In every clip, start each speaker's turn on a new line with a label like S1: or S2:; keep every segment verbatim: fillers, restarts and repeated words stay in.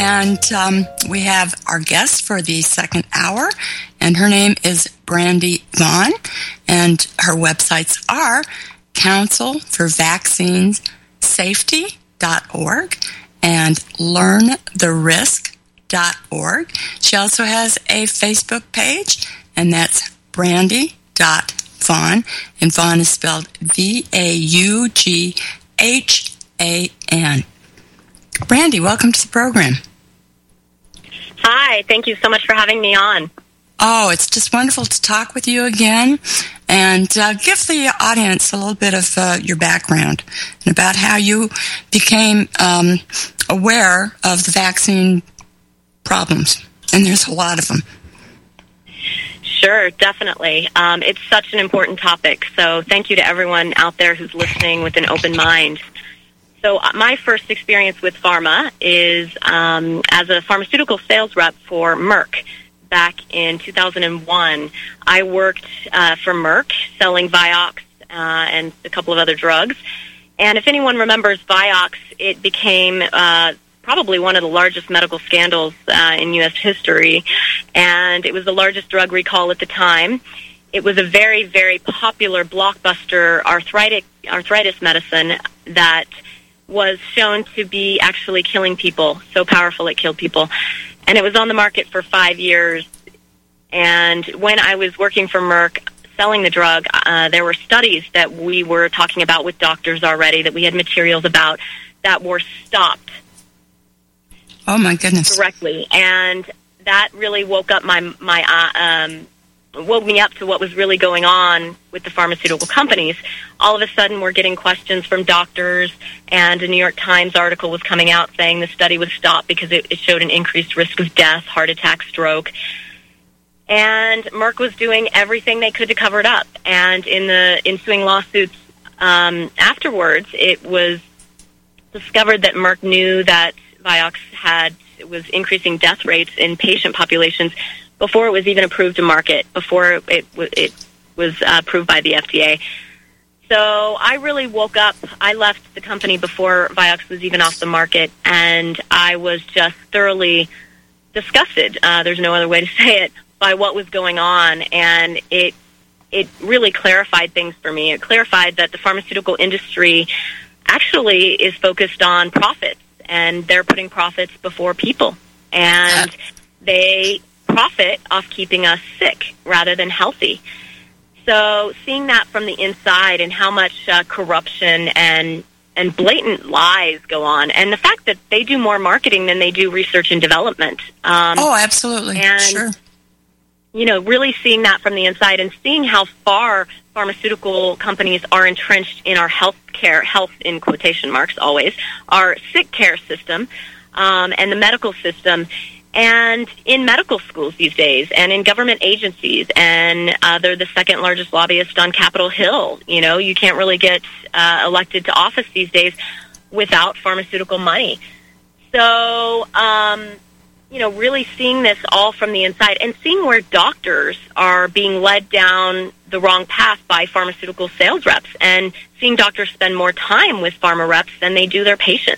S1: And um, we have our guest for the second hour, and her name is Brandy Vaughn, and her websites are council for vaccines safety dot org and learn the risk dot org. She also has a Facebook page, and that's brandy dot vaughn, and Vaughn is spelled V A U G H A N. Brandy, welcome to the program.
S2: Hi, thank you so much for having me on.
S1: Oh, it's just wonderful to talk with you again, and uh, give the audience a little bit of uh, your background and about how you became um, aware of the vaccine problems, and there's a lot of them.
S2: Sure, definitely. Um, it's such an important topic, so thank you to everyone out there who's listening with an open mind. So uh, my first experience with pharma is um, as a pharmaceutical sales rep for Merck. Back in two thousand one, I worked uh, for Merck selling Vioxx uh, and a couple of other drugs. And if anyone remembers Vioxx, it became uh, probably one of the largest medical scandals uh, in U S history. And it was the largest drug recall at the time. It was a very, very popular blockbuster arthritic, arthritis medicine that was shown to be actually killing people, so powerful it killed people. And it was on the market for five years. And when I was working for Merck selling the drug, uh, there were studies that we were talking about with doctors already, that we had materials about, that were stopped.
S1: Oh, my goodness.
S2: Directly. And that really woke up my, my uh, um, woke me up to what was really going on with the pharmaceutical companies. All of a sudden, we're getting questions from doctors, and a New York Times article was coming out saying the study was stopped because it, it showed an increased risk of death, heart attack, stroke. And Merck was doing everything they could to cover it up. And in the ensuing lawsuits um, afterwards, it was discovered that Merck knew that Vioxx had was increasing death rates in patient populations before it was even approved to market, before it, it was uh, approved by the F D A. So I really woke up. I left the company before Vioxx was even off the market, and I was just thoroughly disgusted, uh, there's no other way to say it, by what was going on. And it it really clarified things for me. It clarified that the pharmaceutical industry actually is focused on profits, and they're putting profits before people. And they profit off keeping us sick rather than healthy. So seeing that from the inside, and how much uh, corruption and and blatant lies go on, and the fact that they do more marketing than they do research and development. Um,
S1: oh, absolutely.
S2: And,
S1: sure.
S2: You know, really seeing that from the inside, and seeing how far pharmaceutical companies are entrenched in our health care, health in quotation marks always, our sick care system um, and the medical system, and in medical schools these days, and in government agencies, and uh, they're the second largest lobbyist on Capitol Hill. You know, you can't really get uh, elected to office these days without pharmaceutical money. So, um, you know, really seeing this all from the inside, and seeing where doctors are being led down the wrong path by pharmaceutical sales reps, and seeing doctors spend more time with pharma reps than they do their patients.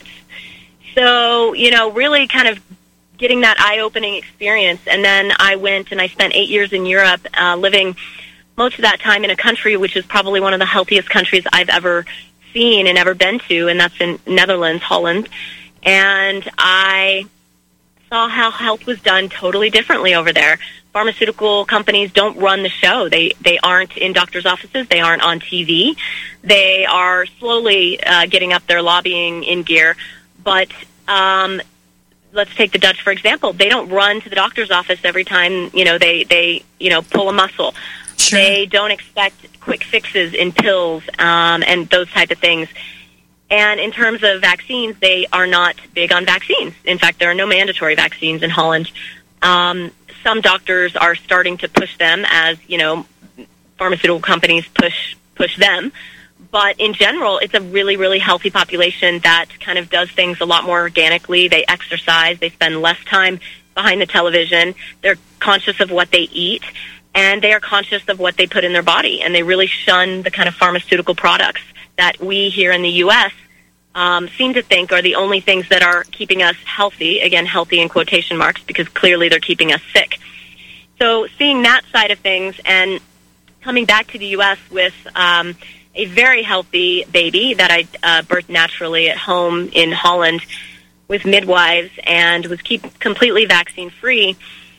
S2: So, you know, really kind of getting that eye-opening experience. And then I went and I spent eight years in Europe, uh, living most of that time in a country which is probably one of the healthiest countries I've ever seen and ever been to, and that's in Netherlands, Holland. And I saw how health was done totally differently over there. Pharmaceutical companies don't run the show. They they aren't in doctors' offices. They aren't on T V. They are slowly uh, getting up their lobbying in gear. But um, let's take the Dutch, for example. They don't run to the doctor's office every time, you know, they, they you know, pull a muscle. Sure. They don't expect quick fixes in pills um, and those type of things. And in terms of vaccines, they are not big on vaccines. In fact, there are no mandatory vaccines in Holland. Um, some doctors are starting to push them, as, you know, pharmaceutical companies push push them. But in general, it's a really, really healthy population that kind of does things a lot more organically. They exercise. They spend less time behind the television. They're conscious of what they eat, and they are conscious of what they put in their body. And they really shun the kind of pharmaceutical products that we here in the U S um, seem to think are the only things that are keeping us healthy, again, healthy in quotation marks, because clearly they're keeping us sick. So seeing that side of things and coming back to the U S with um, a very healthy baby that I uh, birthed naturally at home in Holland with midwives and was keep completely vaccine-free,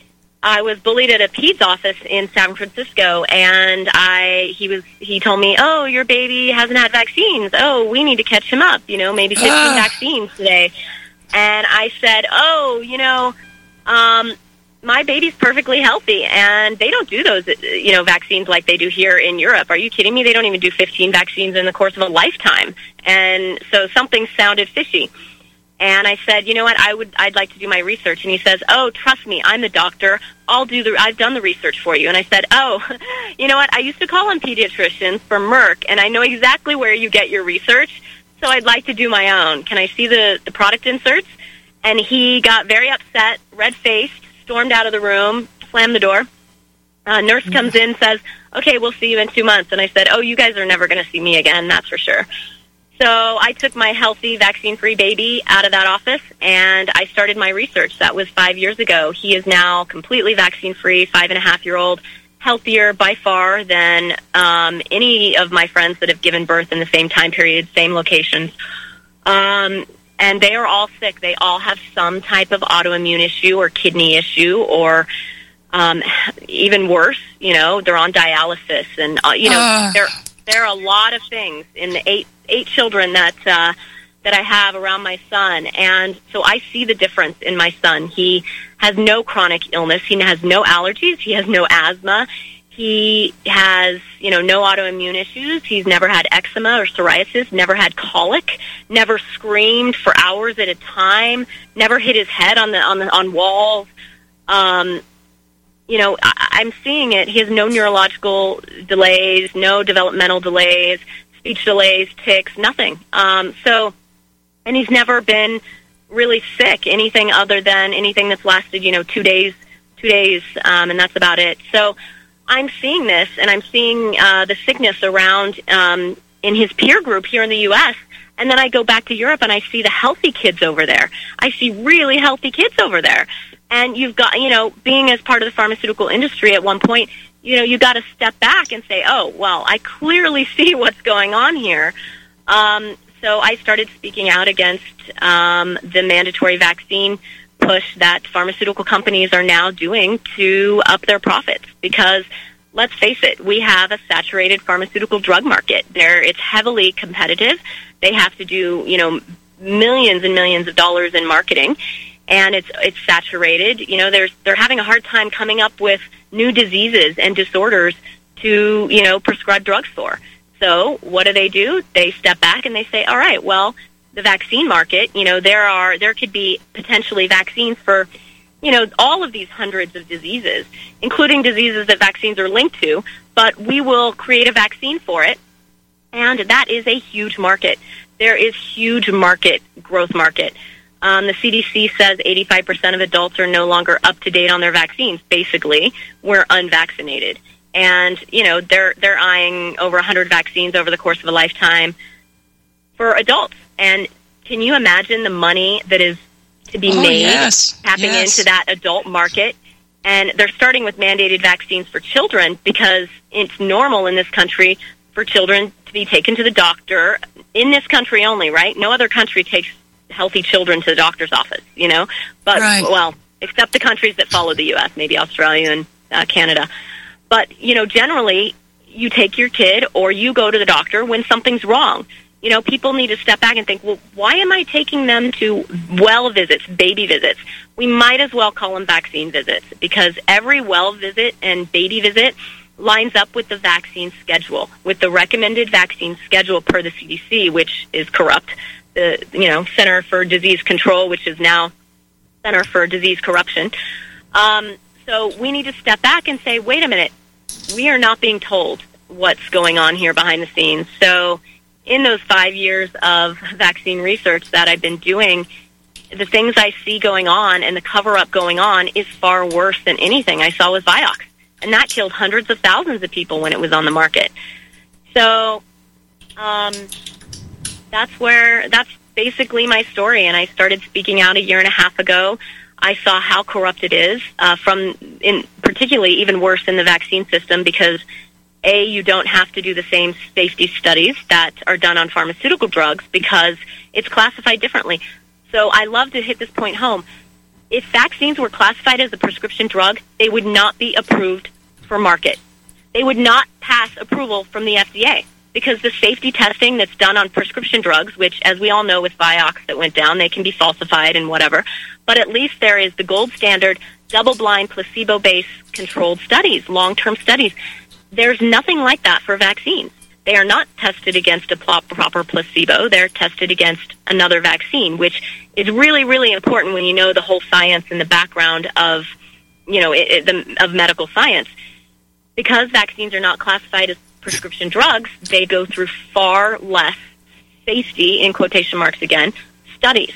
S2: I was bullied at a peds office in San Francisco, and I he was he told me, "Oh, your baby hasn't had vaccines. Oh, we need to catch him up. You know, maybe fifteen uh. vaccines today." And I said, "Oh, you know, um, my baby's perfectly healthy, and they don't do those, you know, vaccines like they do here in Europe. Are you kidding me? They don't even do fifteen vaccines in the course of a lifetime." And so something sounded fishy. And I said, you know what, I would, I'd like to do my research. And he says, "Oh, trust me, I'm the doctor. I'll do the, I've done the research for you." And I said, "Oh, you know what, I used to call on pediatricians for Merck, and I know exactly where you get your research, so I'd like to do my own. Can I see the, the product inserts?" And he got very upset, red-faced, stormed out of the room, slammed the door. A nurse comes in, says, "Okay, we'll see you in two months. And I said, "Oh, you guys are never going to see me again, that's for sure." So I took my healthy, vaccine-free baby out of that office, and I started my research. That was five years ago. He is now completely vaccine-free, five-and-a-half-year-old, healthier by far than um, any of my friends that have given birth in the same time period, same locations. Um, and they are all sick. They all have some type of autoimmune issue or kidney issue or um, even worse, you know, they're on dialysis. And, uh, you know, uh. there, there are a lot of things in the eight eight children that uh, that I have around my son, and so I see the difference in my son. He has no chronic illness. He has no allergies. He has no asthma. He has, you know, no autoimmune issues. He's never had eczema or psoriasis, never had colic, never screamed for hours at a time, never hit his head on the on the on walls. Um, you know, I, I'm seeing it. He has no neurological delays, no developmental delays, speech delays, tics, nothing. Um, so, and he's never been really sick, anything other than anything that's lasted, you know, two days, two days, um, and that's about it. So I'm seeing this, and I'm seeing uh, the sickness around um, in his peer group here in the U S, and then I go back to Europe, and I see the healthy kids over there. I see really healthy kids over there. And you've got, you know, being as part of the pharmaceutical industry at one point, you know, you got to step back and say, "Oh, well, I clearly see what's going on here." Um, so I started speaking out against um, the mandatory vaccine push that pharmaceutical companies are now doing to up their profits. Because let's face it, we have a saturated pharmaceutical drug market. There, it's heavily competitive. They have to do, you know, millions and millions of dollars in marketing. And it's it's saturated. You know, there's they're having a hard time coming up with new diseases and disorders to, you know, prescribe drugs for. So what do they do? They step back and they say, all right, well, the vaccine market, you know, there are there could be potentially vaccines for, you know, all of these hundreds of diseases, including diseases that vaccines are linked to, but we will create a vaccine for it. And that is a huge market. There is huge market, growth market. Um, the C D C says eighty-five percent of adults are no longer up to date on their vaccines. Basically, we're unvaccinated. And, you know, they're they're eyeing over one hundred vaccines over the course of a lifetime for adults. And can you imagine the money that is to be
S1: oh,
S2: made
S1: yes.
S2: tapping
S1: yes.
S2: into that adult market? And they're starting with mandated vaccines for children because it's normal in this country for children to be taken to the doctor, in this country only, right? No other country takes healthy children to the doctor's office, you know, but
S1: right.
S2: well, except the countries that follow the U S, maybe Australia and uh, Canada. But, you know, generally you take your kid or you go to the doctor when something's wrong. You know, people need to step back and think, well, why am I taking them to well visits, baby visits? We might as well call them vaccine visits because every well visit and baby visit lines up with the vaccine schedule, with the recommended vaccine schedule per the C D C, which is corrupt. The, you know, Center for Disease Control, which is now Center for Disease Corruption. Um, so we need to step back and say, wait a minute, we are not being told what's going on here behind the scenes. So in those five years of vaccine research that I've been doing, the things I see going on and the cover-up going on is far worse than anything I saw with Vioxx. And that killed hundreds of thousands of people when it was on the market. So, um... That's where, that's basically my story, and I started speaking out a year and a half ago. I saw how corrupt it is, uh, from in particularly even worse in the vaccine system, because A, you don't have to do the same safety studies that are done on pharmaceutical drugs because it's classified differently. So I love to hit this point home. If vaccines were classified as a prescription drug, they would not be approved for market. They would not pass approval from the F D A because the safety testing that's done on prescription drugs, which, as we all know with Vioxx that went down, they can be falsified and whatever, but at least there is the gold standard, double-blind, placebo-based controlled studies, long-term studies. There's nothing like that for vaccines. They are not tested against a proper placebo. They're tested against another vaccine, which is really, really important when you know the whole science and the background of, you know, it, it, the, of medical science. Because vaccines are not classified as prescription drugs, they go through far less safety, in quotation marks again, studies.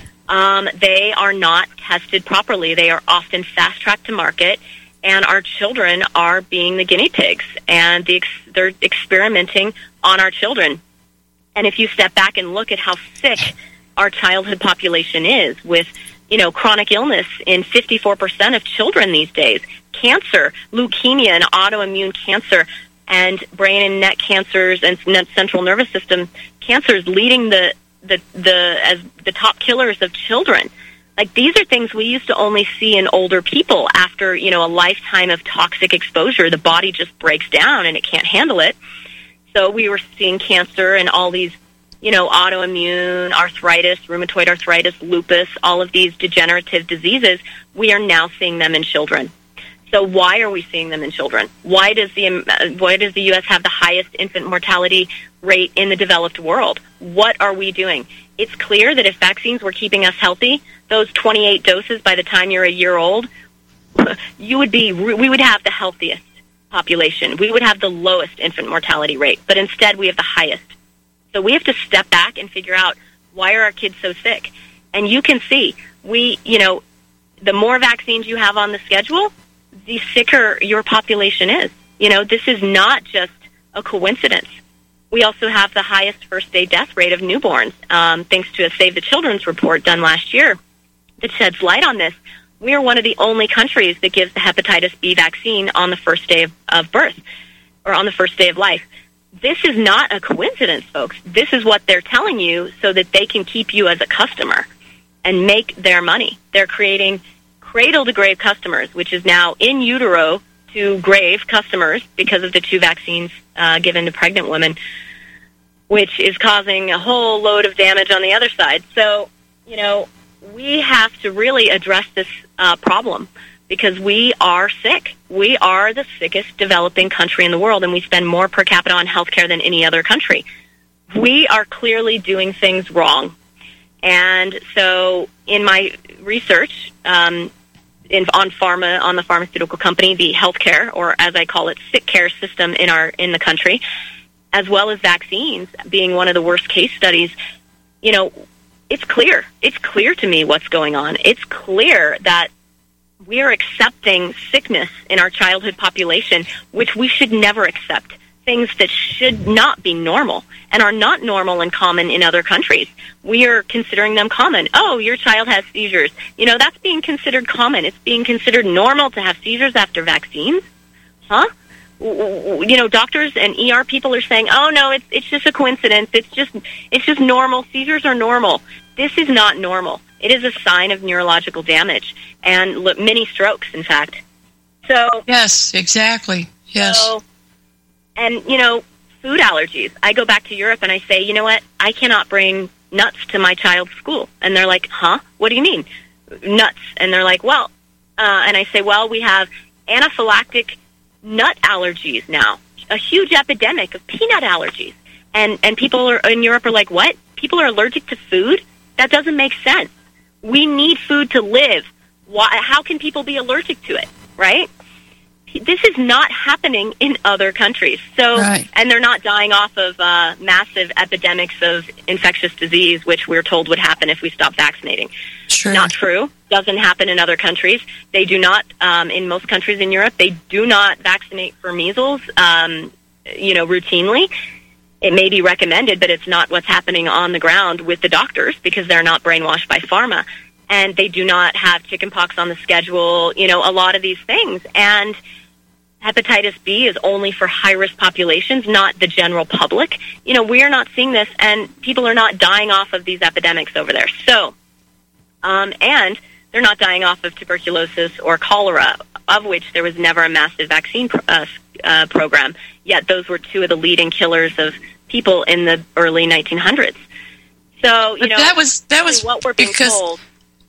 S2: Um, they are not tested properly. They are often fast-tracked to market, and our children are being the guinea pigs, and the ex- they're experimenting on our children. And if you step back and look at how sick our childhood population is, with, you know, chronic illness in fifty-four percent of children these days, cancer, leukemia, and autoimmune cancer, and brain and neck cancers and central nervous system cancers leading the, the, the as the top killers of children. Like, these are things we used to only see in older people. After, you know, a lifetime of toxic exposure, the body just breaks down and it can't handle it. So we were seeing cancer and all these, you know, autoimmune, arthritis, rheumatoid arthritis, lupus, all of these degenerative diseases. We are now seeing them in children. So why are we seeing them in children? Why does the uh, why does the U S have the highest infant mortality rate in the developed world? What are we doing? It's clear that if vaccines were keeping us healthy, those twenty-eight doses by the time you're a year old, you would be we would have the healthiest population. We would have the lowest infant mortality rate, but instead we have the highest. So we have to step back and figure out, why are our kids so sick? And you can see, we, you know, the more vaccines you have on the schedule, the sicker your population is. You know, this is not just a coincidence. We also have the highest first-day death rate of newborns, um, thanks to a Save the Children's report done last year that sheds light on this. We are one of the only countries that gives the hepatitis B vaccine on the first day of, of birth, or on the first day of life. This is not a coincidence, folks. This is what they're telling you so that they can keep you as a customer and make their money. They're creating cradle-to-grave customers, which is now in utero to grave customers because of the two vaccines uh, given to pregnant women, which is causing a whole load of damage on the other side. So, you know, we have to really address this uh, problem because we are sick. We are the sickest developing country in the world, and we spend more per capita on healthcare than any other country. We are clearly doing things wrong. And so in my research, um, In, on pharma, on the pharmaceutical company, the healthcare, or as I call it, sick care system in our in the country, as well as vaccines being one of the worst case studies. You know, it's clear. It's clear to me what's going on. It's clear that we are accepting sickness in our childhood population, which we should never accept. Things that should not be normal and are not normal and common in other countries. We are considering them common. Oh, your child has seizures. You know, that's being considered common. It's being considered normal to have seizures after vaccines. Huh? You know, doctors and E R people are saying, oh, no, it's it's just a coincidence. It's just it's just normal. Seizures are normal. This is not normal. It is a sign of neurological damage and many strokes, in fact. So
S1: yes, exactly. Yes.
S2: So, And, you know, food allergies. I go back to Europe and I say, you know what, I cannot bring nuts to my child's school. And they're like, huh? What do you mean? Nuts. And they're like, well, uh, and I say, well, we have anaphylactic nut allergies now, a huge epidemic of peanut allergies. And, and people are, in Europe are like, what? People are allergic to food? That doesn't make sense. We need food to live. Why? How can people be allergic to it, right? This is not happening in other countries. So, right. And they're not dying off of uh, massive epidemics of infectious disease, which we're told would happen if we stop vaccinating.
S1: Sure.
S2: Not true. Doesn't happen in other countries. They do not, um, in most countries in Europe, they do not vaccinate for measles, um, you know, routinely. it may be recommended, but it's not what's happening on the ground with the doctors because they're not brainwashed by pharma. And they do not have chickenpox on the schedule, you know, a lot of these things. And hepatitis B is only for high-risk populations, not the general public. You know, we are not seeing this, and people are not dying off of these epidemics over there. So, um, and they're not dying off of tuberculosis or cholera, of which there was never a massive vaccine pro- uh, uh, program. Yet those were two of the leading killers of people in the early nineteen hundreds. So, you
S1: but
S2: know,
S1: that was that was
S2: what we're being
S1: because,
S2: told.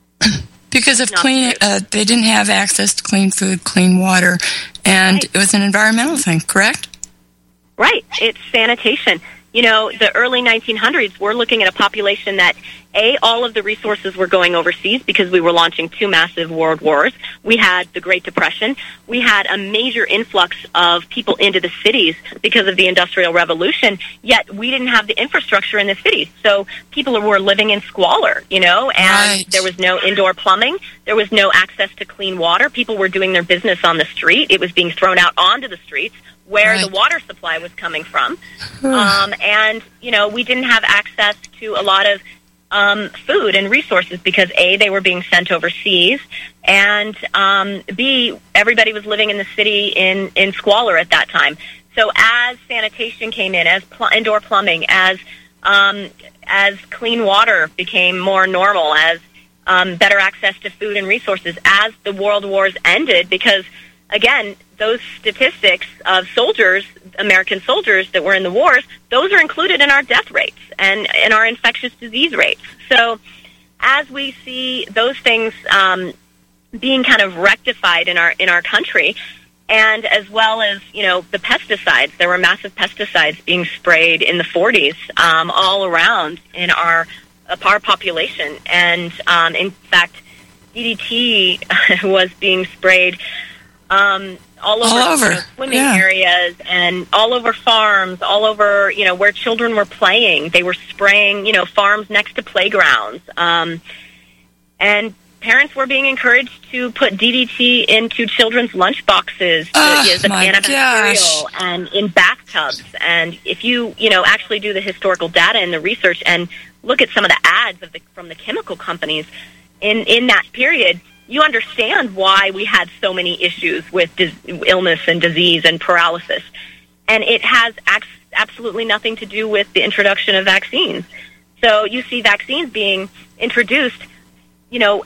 S1: Because of clean, uh, they didn't have access to clean food, clean water, and right. It was an environmental thing, correct?
S2: Right. It's sanitation. You know, the early nineteen hundreds, we're looking at a population that, A, all of the resources were going overseas because we were launching two massive world wars. We had the Great Depression. We had a major influx of people into the cities because of the Industrial Revolution, yet we didn't have the infrastructure in the cities. So people were living in squalor, you know, and
S1: right.
S2: There was no indoor plumbing. There was no access to clean water. People were doing their business on the street. It was being thrown out onto the streets where right. the water supply was coming from. um, and, you know, we didn't have access to a lot of um, food and resources because, A, they were being sent overseas, and, um, B, everybody was living in the city in, in squalor at that time. So as sanitation came in, as pl- indoor plumbing, as um, as clean water became more normal, as um, better access to food and resources, as the world wars ended, because, again, those statistics of soldiers, American soldiers that were in the wars, those are included in our death rates and in our infectious disease rates. So as we see those things um, being kind of rectified in our in our country, and as well as, you know, the pesticides, there were massive pesticides being sprayed in the forties um, all around in our, our population. And um, in fact, D D T was being sprayed Um, all over,
S1: all over.
S2: You know, swimming
S1: yeah.
S2: areas and all over farms, all over, you know, where children were playing. They were spraying, you know, farms next to playgrounds. Um, and parents were being encouraged to put D D T into children's lunch boxes
S1: oh,
S2: as an antibacterial
S1: gosh.
S2: and in bathtubs. And if you, you know, actually do the historical data and the research and look at some of the ads of the, from the chemical companies in, in that period, you understand why we had so many issues with dis- illness and disease and paralysis. And it has ac- absolutely nothing to do with the introduction of vaccines. So you see vaccines being introduced, you know,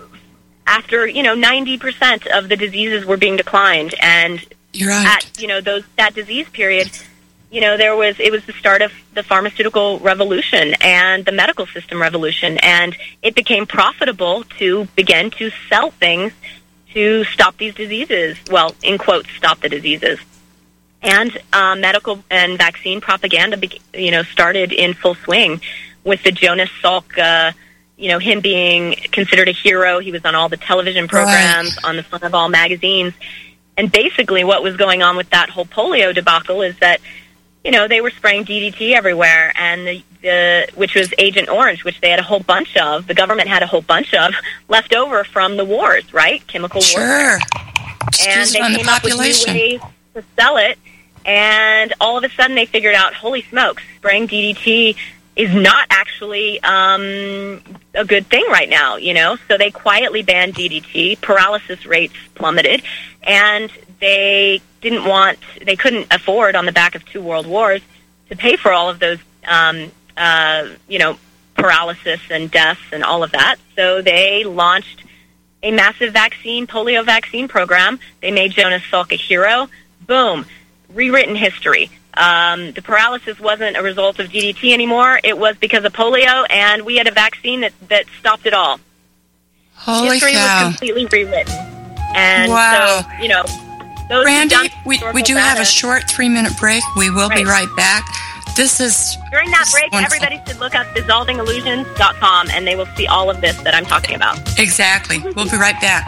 S2: after, you know, ninety percent of the diseases were being declined. And
S1: You're right.
S2: at, you know, those that disease period, you know, there was, it was the start of the pharmaceutical revolution and the medical system revolution, and it became profitable to begin to sell things to stop these diseases. Well, in quotes, stop the diseases. And uh, medical and vaccine propaganda, you know, started in full swing with the Jonas Salk, uh, you know, him being considered a hero. He was on all the television programs, right. on the front of all magazines. And basically what was going on with that whole polio debacle is that, you know, they were spraying D D T everywhere, and the, the which was Agent Orange, which they had a whole bunch of. The government had a whole bunch of left over from the wars, right? Chemical
S1: sure.
S2: warfare. And they came
S1: the
S2: up with new ways to sell it, and all of a sudden they figured out, holy smokes, spraying D D T is not actually um, a good thing right now, you know? So they quietly banned D D T. Paralysis rates plummeted, and they didn't want, they couldn't afford on the back of two world wars to pay for all of those, um, uh, you know, paralysis and deaths and all of that. So they launched a massive vaccine, polio vaccine program. They made Jonas Salk a hero. Boom. Rewritten history. Um, the paralysis wasn't a result of D D T anymore. It was because of polio, and we had a vaccine that, that stopped it all.
S1: Holy
S2: history
S1: cow.
S2: was completely rewritten. And
S1: wow.
S2: so, you know, those
S1: Randy, we, we do
S2: data,
S1: have a short three-minute break. We will
S2: right.
S1: be right back. This is...
S2: During that break,
S1: wonderful.
S2: Everybody should look up dissolving illusions dot com, and they will see all of this that I'm talking about.
S1: Exactly. We'll be right back.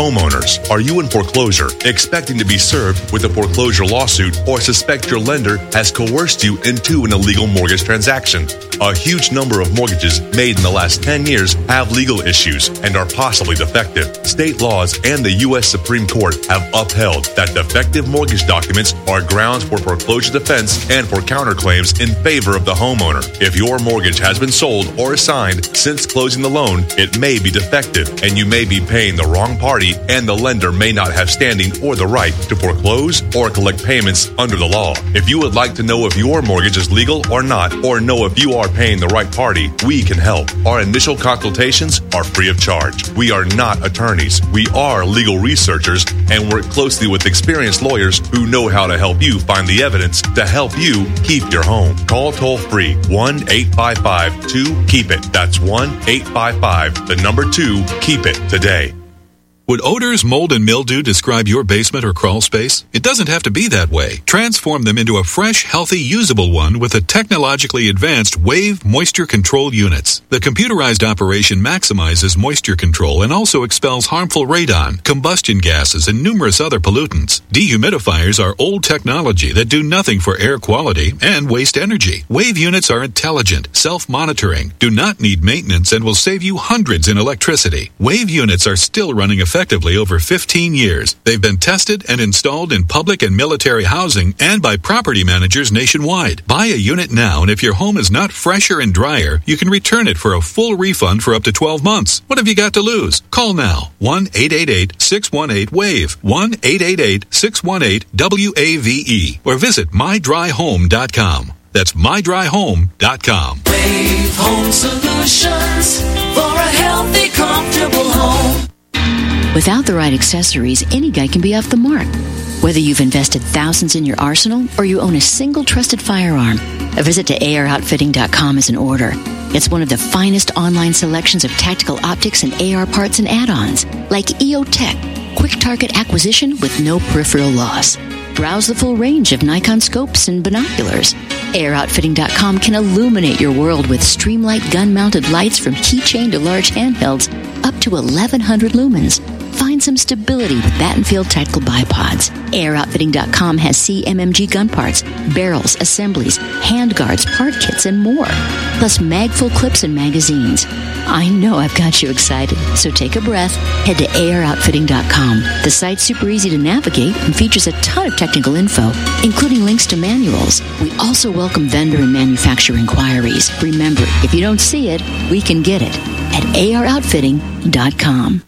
S3: Homeowners, are you in foreclosure, expecting to be served with a foreclosure lawsuit, or suspect your lender has coerced you into an illegal mortgage transaction? A huge number of mortgages made in the last ten years have legal issues and are possibly defective. State laws and the U S Supreme Court have upheld that defective mortgage documents are grounds for foreclosure defense and for counterclaims in favor of the homeowner. If your mortgage has been sold or assigned since closing the loan, it may be defective and you may be paying the wrong party, and the lender may not have standing or the right to foreclose or collect payments under the law. If you would like to know if your mortgage is legal or not, or know if you are paying the right party, we can help. Our initial consultations are free of charge. We are not attorneys. We are legal researchers and work closely with experienced lawyers who know how to help you find the evidence to help you keep your home. Call toll free one eight five five two keep it. That's one eight five five, the number two, keep it today.
S4: Would odors, mold, and mildew describe your basement or crawl space? It doesn't have to be that way. Transform them into a fresh, healthy, usable one with the technologically advanced Wave Moisture Control Units. The computerized operation maximizes moisture control and also expels harmful radon, combustion gases, and numerous other pollutants. Dehumidifiers are old technology that do nothing for air quality and waste energy. Wave units are intelligent, self-monitoring, do not need maintenance, and will save you hundreds in electricity. Wave units are still running effectively effectively over fifteen years. They've been tested and installed in public and military housing and by property managers nationwide. Buy a unit now, and if your home is not fresher and drier, you can return it for a full refund for up to twelve months. What have you got to lose? Call now. one eight eight eight, six one eight, WAVE. one eight eight eight, six one eight, W A V E. Or visit my dry home dot com. That's my dry home dot com.
S5: Wave Home Solutions for a healthy, comfortable home.
S6: Without the right accessories, any guy can be off the mark. Whether you've invested thousands in your arsenal or you own a single trusted firearm, a visit to A R outfitting dot com is in order. It's one of the finest online selections of tactical optics and A R parts and add-ons, like E O Tech, quick target acquisition with no peripheral loss. Browse the full range of Nikon scopes and binoculars. A R outfitting dot com can illuminate your world with Streamlight gun-mounted lights from keychain to large handhelds up to eleven hundred lumens. Find some stability with Battenfield Tactical Bipods. A R outfitting dot com has C M M G gun parts, barrels, assemblies, handguards, part kits, and more. Plus mag-full clips and magazines. I know I've got you excited, so take a breath. Head to A R outfitting dot com. The site's super easy to navigate and features a ton of technical info, including links to manuals. We also welcome vendor and manufacturer inquiries. Remember, if you don't see it, we can get it at A R outfitting dot com.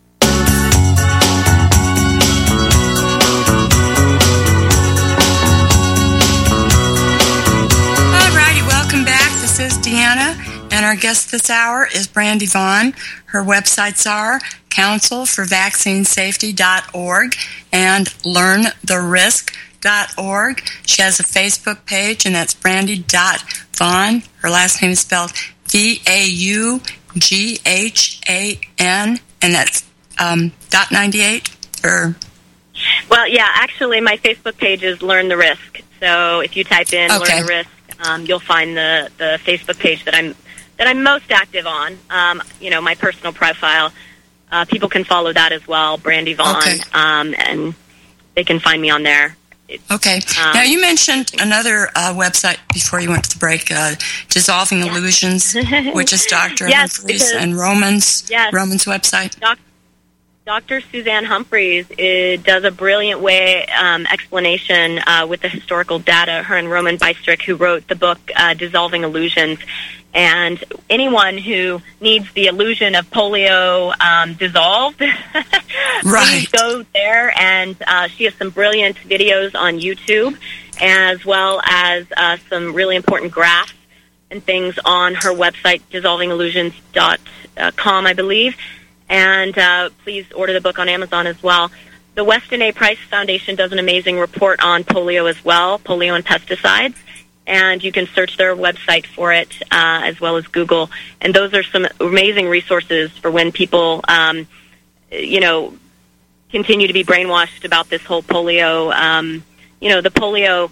S1: This is Deanna, and our guest this hour is Brandy Vaughn. Her websites are council for vaccine safety dot org and learn the risk dot org. She has a Facebook page, and that's brandy dot vaughn. Her last name is spelled V A U G H A N, and that's um, dot ninety-eight, or...
S2: Well, yeah, actually, my Facebook page is Learn the Risk. So if you type in
S1: okay.
S2: Learn the Risk, Um, you'll find the, the Facebook page that I'm that I'm most active on. Um, you know, my personal profile. Uh, people can follow that as well, Brandy Vaughn,
S1: okay.
S2: um, and they can find me on there. It,
S1: okay.
S2: Um,
S1: now, you mentioned another uh, website before you went to the break, uh, Dissolving yeah. Illusions, which is Doctor
S2: yes,
S1: Humphreys and Roman's,
S2: yes.
S1: Roman's website.
S2: Doc- Doctor Suzanne Humphreys it does a brilliant way um, explanation uh, with the historical data. Her and Roman Bystrick, who wrote the book uh, Dissolving Illusions, and anyone who needs the illusion of polio um, dissolved,
S1: right.
S2: please go there. And uh, she has some brilliant videos on YouTube, as well as uh, some really important graphs and things on her website, dissolving illusions dot com, I believe. And uh, please order the book on Amazon as well. The Weston A. Price Foundation does an amazing report on polio as well, polio and pesticides, and you can search their website for it uh, as well as Google. And those are some amazing resources for when people, um, you know, continue to be brainwashed about this whole polio, um, you know, the polio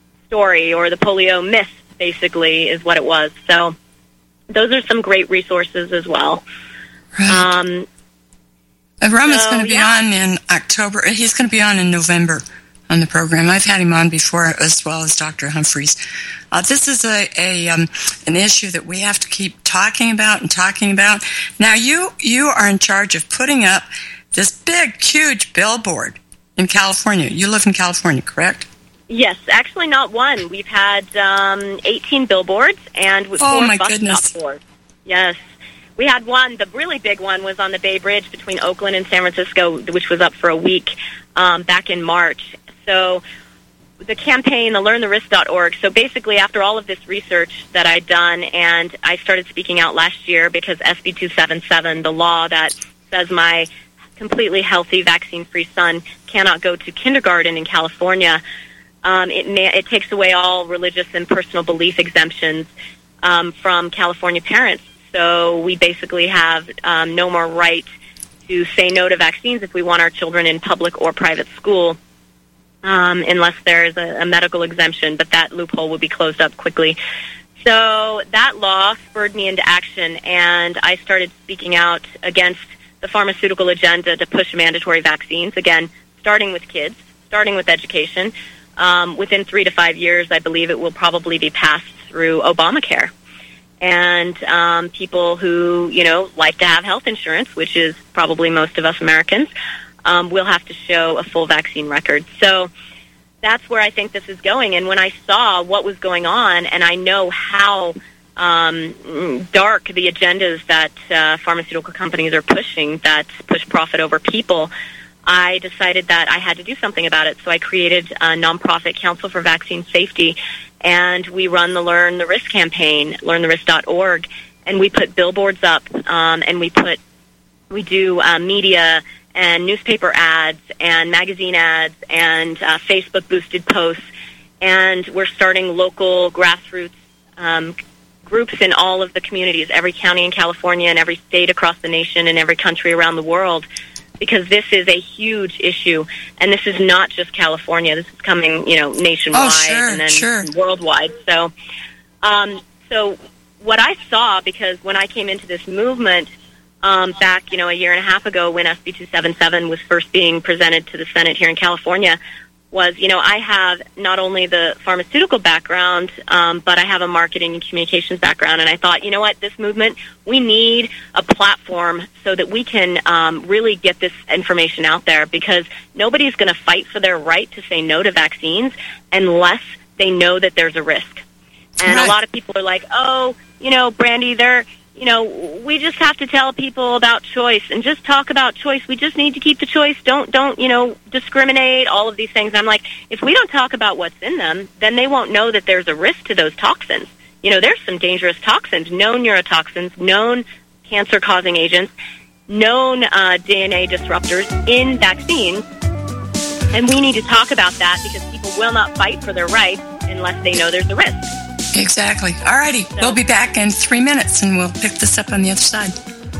S2: story or the polio myth, basically, is what it was. So those are some great resources as well.
S1: Right.
S2: Um,
S1: Uh, Roman's
S2: So,
S1: going to be
S2: yeah.
S1: on in October. He's going to be on in November on the program. I've had him on before, as well as Doctor Humphreys. Uh, this is a, a um, an issue that we have to keep talking about and talking about. Now, you you are in charge of putting up this big, huge billboard in California. You live in California, correct?
S2: Yes, actually not one. We've had um, eighteen billboards and with
S1: Oh,
S2: four
S1: my
S2: bus
S1: goodness.
S2: stop boards. Yes. We had one, the really big one was on the Bay Bridge between Oakland and San Francisco, which was up for a week um, back in March. So the campaign, the learn the risk dot org, so basically after all of this research that I'd done, and I started speaking out last year because S B two seventy-seven, the law that says my completely healthy, vaccine-free son cannot go to kindergarten in California, um, it, ma- it takes away all religious and personal belief exemptions um, from California parents. So we basically have um, no more right to say no to vaccines if we want our children in public or private school, um, unless there is a, a medical exemption, but that loophole will be closed up quickly. So that law spurred me into action, and I started speaking out against the pharmaceutical agenda to push mandatory vaccines, again, starting with kids, starting with education. Um, within three to five years, I believe it will probably be passed through Obamacare. And um, people who, you know, like to have health insurance, which is probably most of us Americans, um, will have to show a full vaccine record. So that's where I think this is going. And when I saw what was going on, and I know how um, dark the agendas that uh, pharmaceutical companies are pushing that push profit over people, I decided that I had to do something about it. So I created a nonprofit Council for Vaccine Safety, and we run the Learn the Risk campaign, learn the risk dot org, and we put billboards up, um, and we put we do uh, media and newspaper ads and magazine ads and uh, Facebook boosted posts, and we're starting local grassroots um, groups in all of the communities, every county in California and every state across the nation and every country around the world, because this is a huge issue, and this is not just California. This is coming, you know, nationwide
S1: Oh, sure,
S2: and then
S1: sure.
S2: worldwide. So, um, so what I saw, because when I came into this movement um, back, you know, a year and a half ago, when S B two seventy-seven was first being presented to the Senate here in California, was, you know, I have not only the pharmaceutical background, um, but I have a marketing and communications background. And I thought, you know what, this movement, we need a platform so that we can um, really get this information out there, because nobody's going to fight for their right to say no to vaccines unless they know that there's a risk. And
S1: Right.
S2: a lot of people are like, oh, you know, Brandy, they're, you know, we just have to tell people about choice and just talk about choice. We just need to keep the choice. Don't, don't, you know, discriminate, all of these things. I'm like, if we don't talk about what's in them, then they won't know that there's a risk to those toxins. You know, there's some dangerous toxins, known neurotoxins, known cancer-causing agents, known uh, D N A disruptors in vaccines. And we need to talk about that, because people will not fight for their rights unless they know there's a risk.
S1: Exactly. All righty.
S2: So-
S1: We'll be back in three minutes, and we'll pick this up on the other side.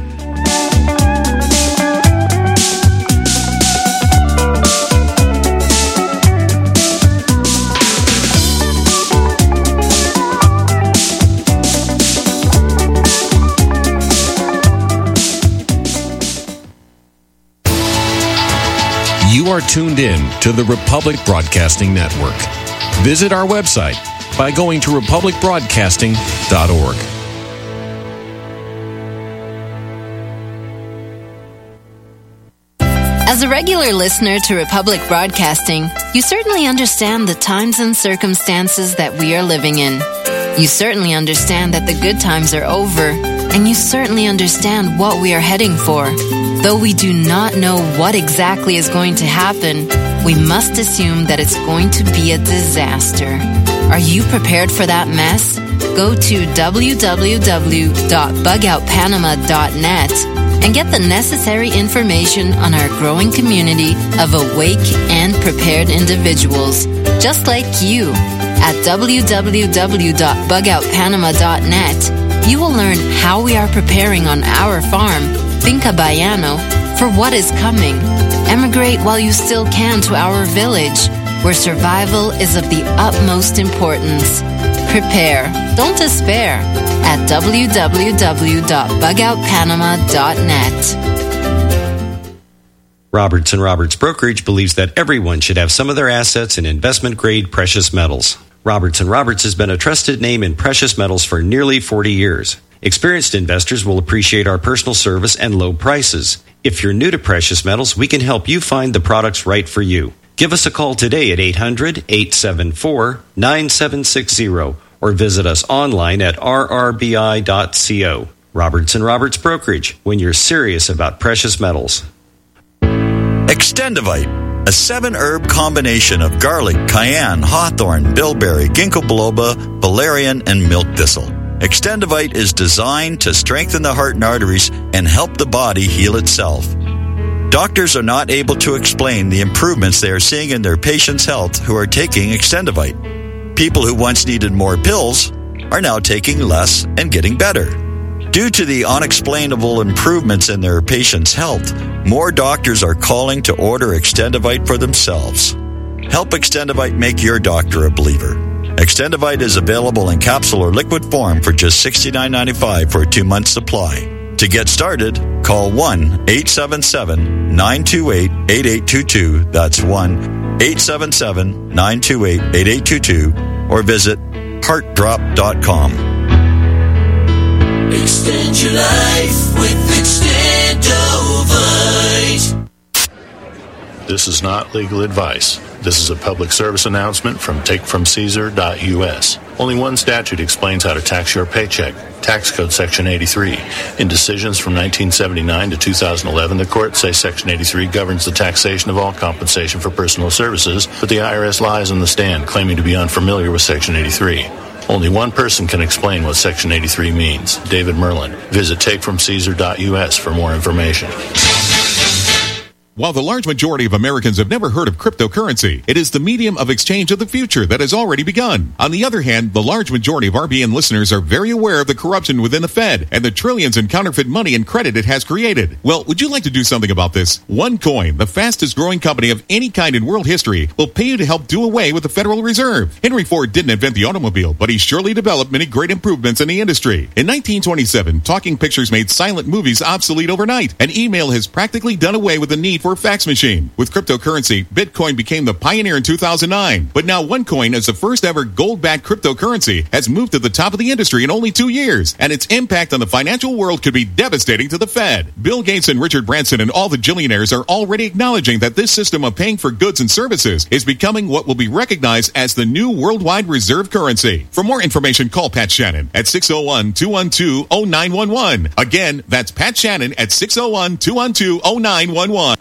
S7: You are tuned in to the Republic Broadcasting Network. Visit our website by going to republic broadcasting dot org.
S8: As a regular listener to Republic Broadcasting, you certainly understand the times and circumstances that we are living in. You certainly understand that the good times are over, and you certainly understand what we are heading for. Though we do not know what exactly is going to happen, we must assume that it's going to be a disaster. Are you prepared for that mess? Go to w w w dot bug out panama dot net and get the necessary information on our growing community of awake and prepared individuals, just like you. At w w w dot bug out panama dot net, you will learn how we are preparing on our farm, Finca Bayano, for what is coming. Emigrate while you still can to our village, where survival is of the utmost importance. Prepare, don't despair, at w w w dot bug out panama dot net.
S9: Roberts and Roberts Brokerage believes that everyone should have some of their assets in investment-grade precious metals. Roberts and Roberts has been a trusted name in precious metals for nearly forty years. Experienced investors will appreciate our personal service and low prices. If you're new to precious metals, we can help you find the products right for you. Give us a call today at eight hundred, eight seven four, nine seven six zero or visit us online at r r b i dot co. Roberts and Roberts Brokerage, when you're serious about precious metals.
S10: Extendivite, a seven-herb combination of garlic, cayenne, hawthorn, bilberry, ginkgo biloba, valerian, and milk thistle. Extendivite is designed to strengthen the heart and arteries and help the body heal itself. Doctors are not able to explain the improvements they are seeing in their patients' health who are taking Extendivite. People who once needed more pills are now taking less and getting better. Due to the unexplainable improvements in their patients' health, more doctors are calling to order Extendivite for themselves. Help Extendivite make your doctor a believer. Extendivite is available in capsule or liquid form for just sixty-nine ninety-five for a two-month supply. To get started, call one eight seven seven, nine two eight, eight eight two two. That's one eight seven seven, nine two eight, eight eight two two or visit heart drop dot com.
S5: Extend your life with Extendovite.
S11: This is not legal advice. This is a public service announcement from take from caesar dot u s. Only one statute explains how to tax your paycheck. Tax Code Section eighty-three. In decisions from nineteen seventy-nine to two thousand eleven, the courts say Section eighty-three governs the taxation of all compensation for personal services, but the I R S lies on the stand, claiming to be unfamiliar with Section eighty-three. Only one person can explain what Section eighty-three means, David Merlin. Visit take from caesar dot u s for more information.
S4: While the large majority of Americans have never heard of cryptocurrency, it is the medium of exchange of the future that has already begun. On the other hand, the large majority of R B N listeners are very aware of the corruption within the Fed and the trillions in counterfeit money and credit it has created. Well, would you like to do something about this? OneCoin, the fastest growing company of any kind in world history, will pay you to help do away with the Federal Reserve. Henry Ford didn't invent the automobile, but he surely developed many great improvements in the industry. In nineteen twenty-seven, talking pictures made silent movies obsolete overnight, and email has practically done away with the need for a fax machine. With cryptocurrency, Bitcoin became the pioneer in two thousand nine, but now OneCoin, as the first ever gold-backed cryptocurrency, has moved to the top of the industry in only two years, and its impact on the financial world could be devastating to the Fed. Bill Gates and Richard Branson and all the billionaires are already acknowledging that this system of paying for goods and services is becoming what will be recognized as the new worldwide reserve currency. For more information, call Pat Shannon at six oh one, two one two, oh nine one one. Again, that's Pat Shannon at six oh one, two one two, oh nine one one.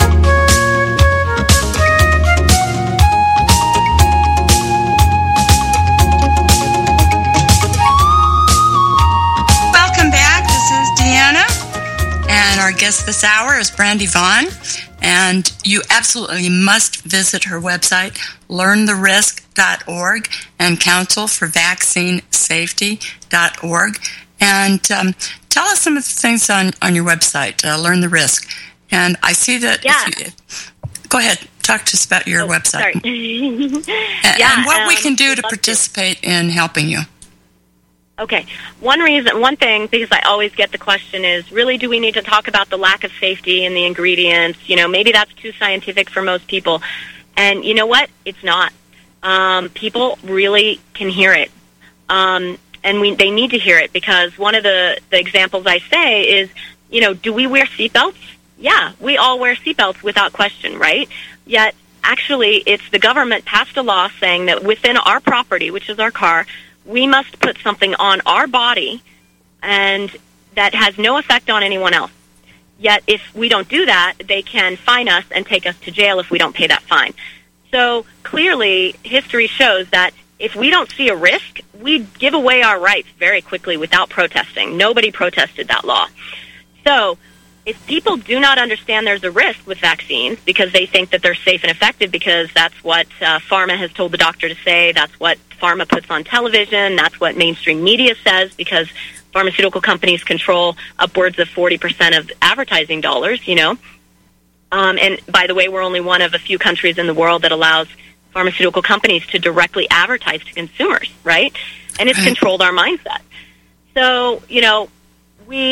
S1: And our guest this hour is Brandy Vaughn, and you absolutely must visit her website, learn the risk dot org and council for vaccine safety dot org. And um, tell us some of the things on, on your website, uh, Learn the Risk. And I see that...
S2: Yeah.
S1: If you, go ahead, talk to us about your
S2: oh,
S1: website.
S2: Sorry.
S1: and,
S2: yeah,
S1: and what
S2: um,
S1: we can do to
S2: to.
S1: participate in helping you.
S2: Okay. One reason, one thing, because I always get the question is, really, do we need to talk about the lack of safety in the ingredients? You know, maybe that's too scientific for most people. And you know what? It's not. Um, people really can hear it. Um, and we, they need to hear it, because one of the, the examples I say is, you know, do we wear seatbelts? Yeah, we all wear seatbelts without question, right? Yet, actually, it's the government passed a law saying that within our property, which is our car, we must put something on our body and that has no effect on anyone else. Yet if we don't do that, they can fine us and take us to jail if we don't pay that fine. So clearly, history shows that if we don't see a risk, we give away our rights very quickly without protesting. Nobody protested that law. So if people do not understand there's a risk with vaccines because they think that they're safe and effective because that's what uh, pharma has told the doctor to say, that's what pharma puts on television, that's what mainstream media says, because pharmaceutical companies control upwards of forty percent of advertising dollars, you know. Um, and by the way, we're only one of a few countries in the world that allows pharmaceutical companies to directly advertise to consumers, right? And it's controlled our mindset. So, you know, we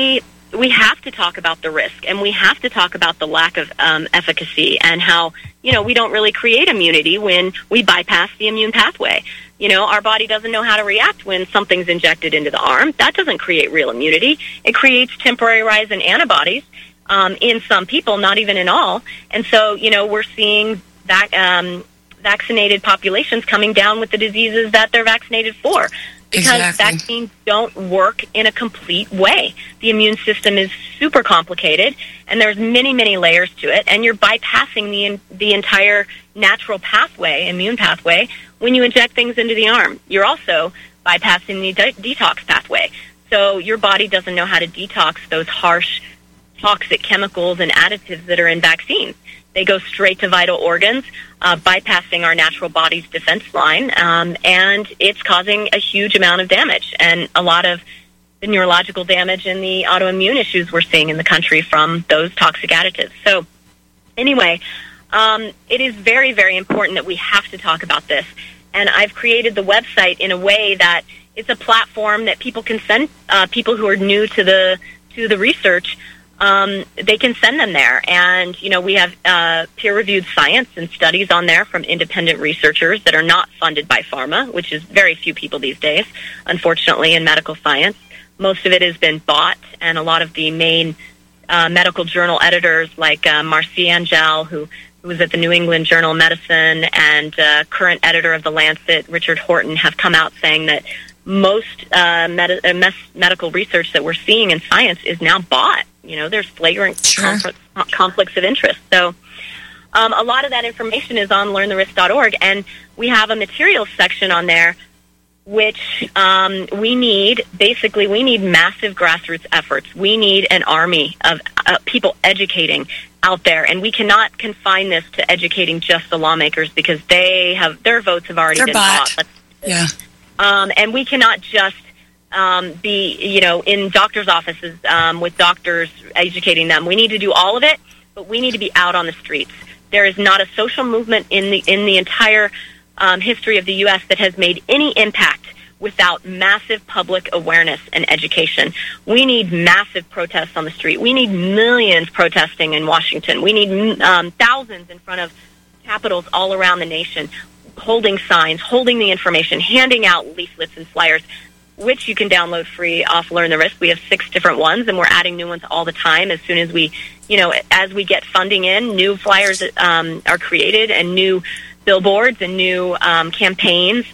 S2: we have to talk about the risk, and we have to talk about the lack of um, efficacy and how, you know, we don't really create immunity when we bypass the immune pathway. You know, our body doesn't know how to react when something's injected into the arm. That doesn't create real immunity. It creates temporary rise in antibodies um, in some people, not even in all. And so, you know, we're seeing that um, vaccinated populations coming down with the diseases that they're vaccinated for. Because
S1: exactly.
S2: vaccines don't work in a complete way. The immune system is super complicated, and there's many, many layers to it, and you're bypassing the the entire natural pathway, immune pathway, when you inject things into the arm. You're also bypassing the de- detox pathway. So your body doesn't know how to detox those harsh, toxic chemicals and additives that are in vaccines. They go straight to vital organs, uh, bypassing our natural body's defense line, um, and it's causing a huge amount of damage and a lot of the neurological damage and the autoimmune issues we're seeing in the country from those toxic additives. So anyway, um, it is very, very important that we have to talk about this. And I've created the website in a way that it's a platform that people can send, uh, people who are new to the to the research, Um, they can send them there. And, you know, we have uh, peer-reviewed science and studies on there from independent researchers that are not funded by pharma, which is very few people these days, unfortunately, in medical science. Most of it has been bought, and a lot of the main uh, medical journal editors like uh, Marcie Angell, who, who was at the New England Journal of Medicine, and uh, current editor of The Lancet, Richard Horton, have come out saying that most uh, med- uh, mes- medical research that we're seeing in science is now bought. You know, there's flagrant
S1: sure.
S2: conf- conflicts of interest. So um, a lot of that information is on learn the risk dot org, and we have a materials section on there, which um, we need, basically, we need massive grassroots efforts. We need an army of uh, people educating out there, and we cannot confine this to educating just the lawmakers because they have, their votes have already
S1: They're
S2: been
S1: bought.
S2: bought.
S1: Yeah.
S2: Um, and we cannot just um, be, you know, in doctors' offices um, with doctors educating them. We need to do all of it, but we need to be out on the streets. There is not a social movement in the in the entire um, history of the U S that has made any impact without massive public awareness and education. We need massive protests on the street. We need millions protesting in Washington. We need um, thousands in front of capitals all around the nation, holding signs, holding the information, handing out leaflets and flyers, which you can download free off Learn the Risk. We have six different ones, and we're adding new ones all the time. As soon as we, you know, as we get funding in, new flyers um, are created and new billboards and new um, campaigns.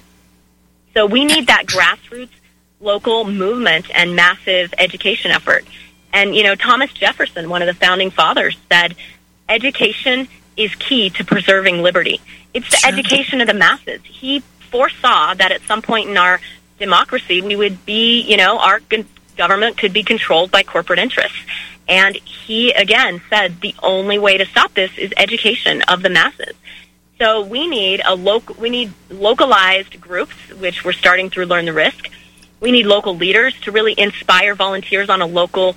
S2: So we need that grassroots local movement and massive education effort. And, you know, Thomas Jefferson, one of the founding fathers, said education is key to preserving liberty. It's the sure. education of the masses. He foresaw that at some point in our democracy, we would be, you know, our government could be controlled by corporate interests. And he, again, said the only way to stop this is education of the masses. So we need a local, we need localized groups, which we're starting through Learn the Risk. We need local leaders to really inspire volunteers on a local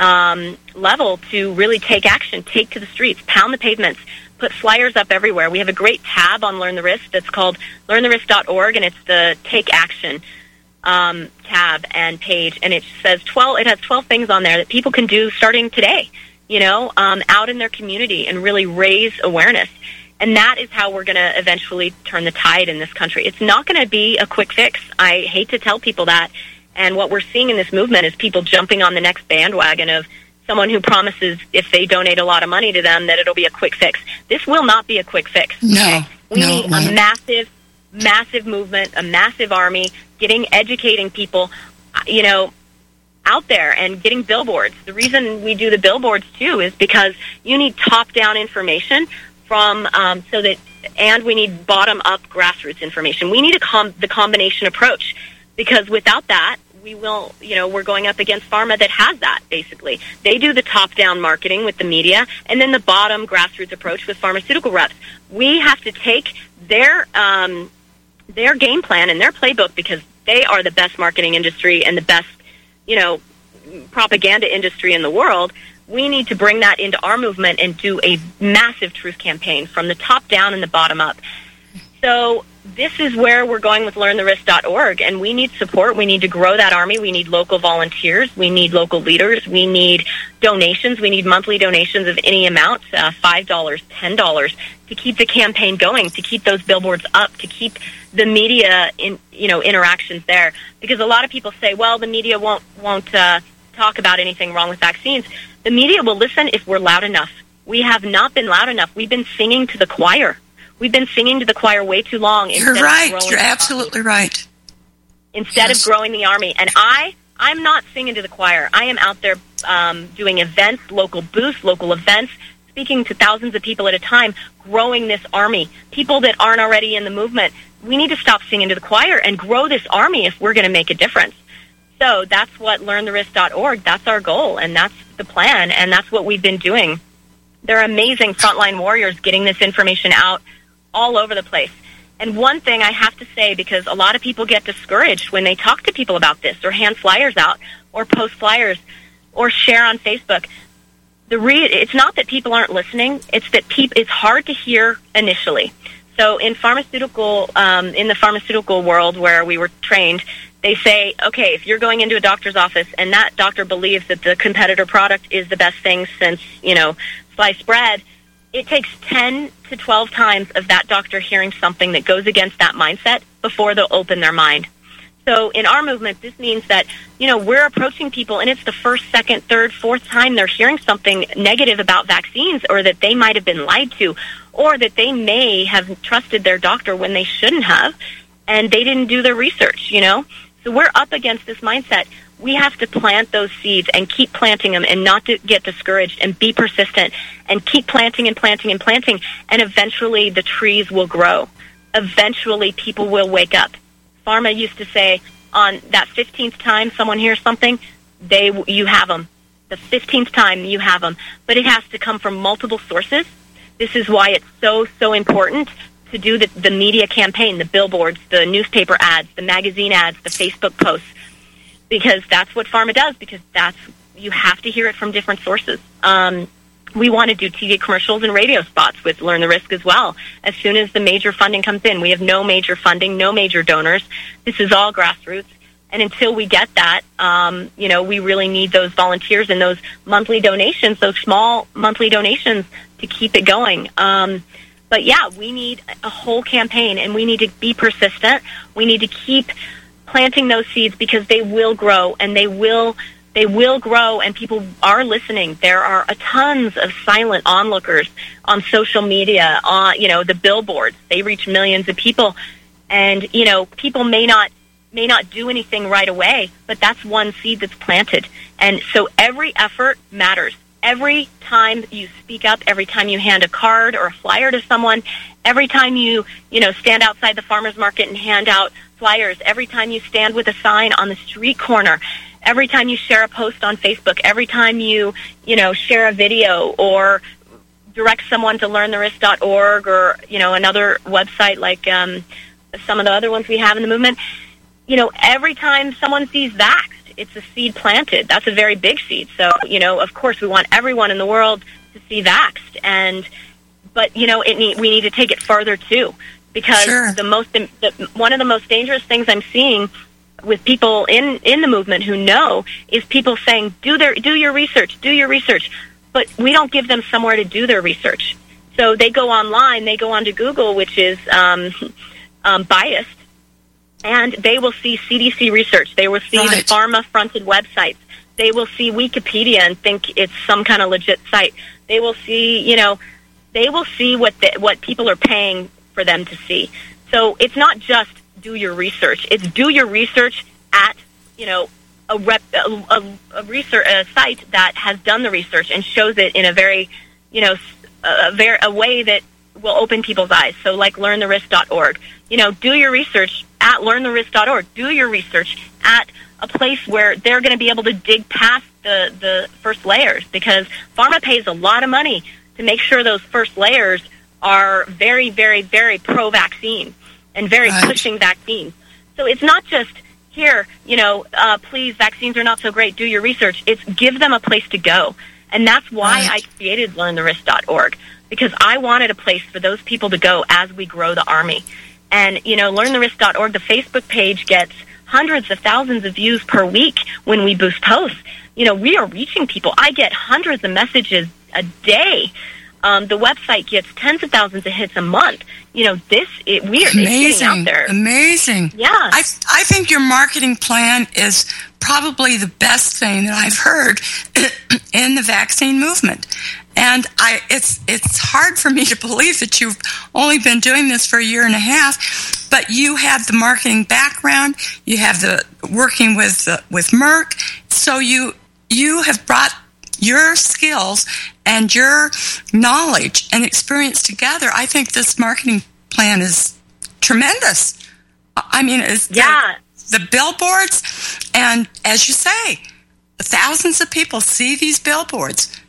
S2: um, level to really take action, take to the streets, pound the pavements, put flyers up everywhere. We have a great tab on Learn the Risk that's called learn the risk dot org, and it's the Take Action um, tab and page, and it says twelve. It has twelve things on there that people can do starting today, you know, um, out in their community and really raise awareness. And that is how we're going to eventually turn the tide in this country. It's not going to be a quick fix. I hate to tell people that. And what we're seeing in this movement is people jumping on the next bandwagon of someone who promises if they donate a lot of money to them that it'll be a quick fix. This will not be a quick fix.
S1: No.
S2: Okay? We
S1: no,
S2: need
S1: no.
S2: a massive, massive movement, a massive army, getting, educating people, you know, out there and getting billboards. The reason we do the billboards, too, is because you need top-down information from um, so that, and we need bottom-up grassroots information. We need a com- the combination approach, because without that, we will, you know, we're going up against pharma that has that, basically. They do the top-down marketing with the media, and then the bottom grassroots approach with pharmaceutical reps. We have to take their um, their game plan and their playbook, because they are the best marketing industry and the best, you know, propaganda industry in the world. We need to bring that into our movement and do a massive truth campaign from the top down and the bottom up. So this is where we're going with learn the risk dot org, and we need support. We need to grow that army. We need local volunteers. We need local leaders. We need donations. We need monthly donations of any amount, uh, five dollars, ten dollars, to keep the campaign going, to keep those billboards up, to keep the media in, you know, interactions there. Because a lot of people say, well, the media won't won't uh, talk about anything wrong with vaccines. The media will listen if we're loud enough. We have not been loud enough. We've been singing to the choir. We've been singing to the choir way too long.
S1: You're right. You're absolutely right.
S2: Instead yes. of growing the army. And I, I'm not singing to the choir. I am out there um, doing events, local booths, local events, speaking to thousands of people at a time, growing this army. People that aren't already in the movement, we need to stop singing to the choir and grow this army if we're going to make a difference. So that's what learn the risk dot org, that's our goal, and that's the plan, and that's what we've been doing. They're amazing frontline warriors getting this information out all over the place. And one thing I have to say, because a lot of people get discouraged when they talk to people about this or hand flyers out or post flyers or share on Facebook. The re- it's not that people aren't listening. It's that peop- it's hard to hear initially. So in pharmaceutical, um, in the pharmaceutical world where we were trained, they say, okay, if you're going into a doctor's office and that doctor believes that the competitor product is the best thing since, you know, sliced bread, it takes ten to twelve times of that doctor hearing something that goes against that mindset before they'll open their mind. So in our movement, this means that, you know, we're approaching people and it's the first, second, third, fourth time they're hearing something negative about vaccines, or that they might have been lied to, or that they may have trusted their doctor when they shouldn't have, and they didn't do their research, you know? So we're up against this mindset. We have to plant those seeds and keep planting them and not to get discouraged and be persistent and keep planting and planting and planting, and eventually the trees will grow. Eventually people will wake up. Pharma used to say on that fifteenth time someone hears something, they you have them. The fifteenth time you have them. But it has to come from multiple sources. This is why it's so, so important to do the, the media campaign, the billboards, the newspaper ads, the magazine ads, the Facebook posts, because that's what pharma does, because that's, you have to hear it from different sources. Um, we want to do T V commercials and radio spots with Learn the Risk as well. As soon as the major funding comes in, we have no major funding, no major donors. This is all grassroots. And until we get that, um, you know, we really need those volunteers and those monthly donations, those small monthly donations to keep it going. Um, but yeah, we need a whole campaign, and we need to be persistent. We need to keep planting those seeds, because they will grow, and they will they will grow, and people are listening. There are a tons of silent onlookers on social media, on, you know, the billboards. They reach millions of people, and, you know, people may not may not do anything right away, but that's one seed that's planted. And so every effort matters. Every time you speak up, every time you hand a card or a flyer to someone, every time you, you know, stand outside the farmer's market and hand out flyers, every time you stand with a sign on the street corner, every time you share a post on Facebook, every time you, you know, share a video or direct someone to learn the risk dot org or, you know, another website like um, some of the other ones we have in the movement, you know, every time someone sees Vaxxed, it's a seed planted. That's a very big seed. So, you know, of course, we want everyone in the world to see Vaxxed, and but you know, it need, we need to take it further too, because sure. the most the, one of the most dangerous things I'm seeing with people in in the movement who know is people saying, do their do your research, do your research, but we don't give them somewhere to do their research. So they go online, they go onto Google, which is um, um, biased. And they will see C D C research. They will see right. the pharma-fronted websites. They will see Wikipedia and think it's some kind of legit site. They will see, you know, they will see what the, what people are paying for them to see. So it's not just do your research. It's do your research at, you know, a, rep, a, a, a research a site that has done the research and shows it in a very, you know, a, very, a way that will open people's eyes. So like learn the risk dot org. You know, do your research at learn the risk dot org. Do your research at a place where they're going to be able to dig past the, the first layers, because pharma pays a lot of money to make sure those first layers are very, very, very pro-vaccine and very right. pushing vaccines. So it's not just, here, you know, uh, please, vaccines are not so great, do your research. It's give them a place to go. And that's why right. I created learn the risk dot org, because I wanted a place for those people to go as we grow the army. And, you know, learn the risk dot org, the Facebook page gets hundreds of thousands of views per week when we boost posts. You know, we are reaching people. I get hundreds of messages a day. Um, the website gets tens of thousands of hits a month. You know, this, it, we are it's getting out there.
S1: Amazing.
S2: Yeah.
S1: I, I think your marketing plan is probably the best thing that I've heard in the vaccine movement. And I, it's it's hard for me to believe that you've only been doing this for a year and a half, but you have the marketing background, you have the working with uh, with Merck, so you you have brought your skills and your knowledge and experience together. I think this marketing plan is tremendous. I mean, it's
S2: yeah.
S1: the, the billboards, and as you say, thousands of people see these billboards.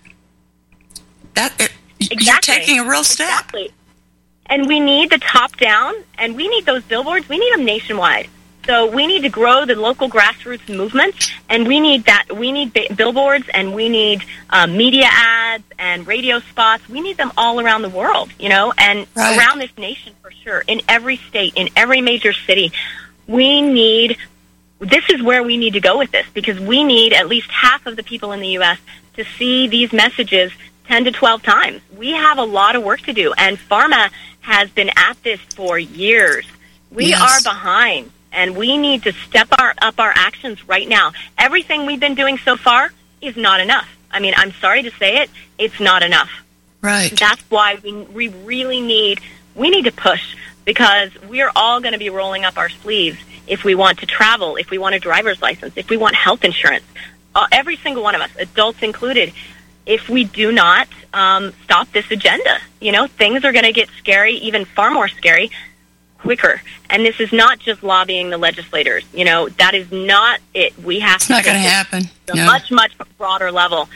S1: That it,
S2: exactly.
S1: You're taking a real step.
S2: Exactly. And we need the top down, and we need those billboards. We need them nationwide. So we need to grow the local grassroots movement, and we need that. We need ba- billboards, and we need uh, media ads and radio spots. We need them all around the world, you know, and
S1: right.
S2: around this nation for sure. In every state, in every major city, we need. This is where we need to go with this, because we need at least half of the people in the U S to see these messages ten to twelve times. We have a lot of work to do, and pharma has been at this for years. We
S1: yes.
S2: are behind, and we need to step our, up our actions right now. Everything we've been doing so far is not enough. I mean, I'm sorry to say it, it's not enough.
S1: Right.
S2: That's why we, we really need, we need to push, because we're all going to be rolling up our sleeves if we want to travel, if we want a driver's license, if we want health insurance. Uh, every single one of us, adults included, if we do not um, stop this agenda. You know, things are going to get scary, even far more scary, quicker. And this is not just lobbying the legislators. You know, that is not it. We have
S1: it's
S2: to
S1: not going to
S2: take
S1: happen.
S2: it to a
S1: No.
S2: much, much broader level.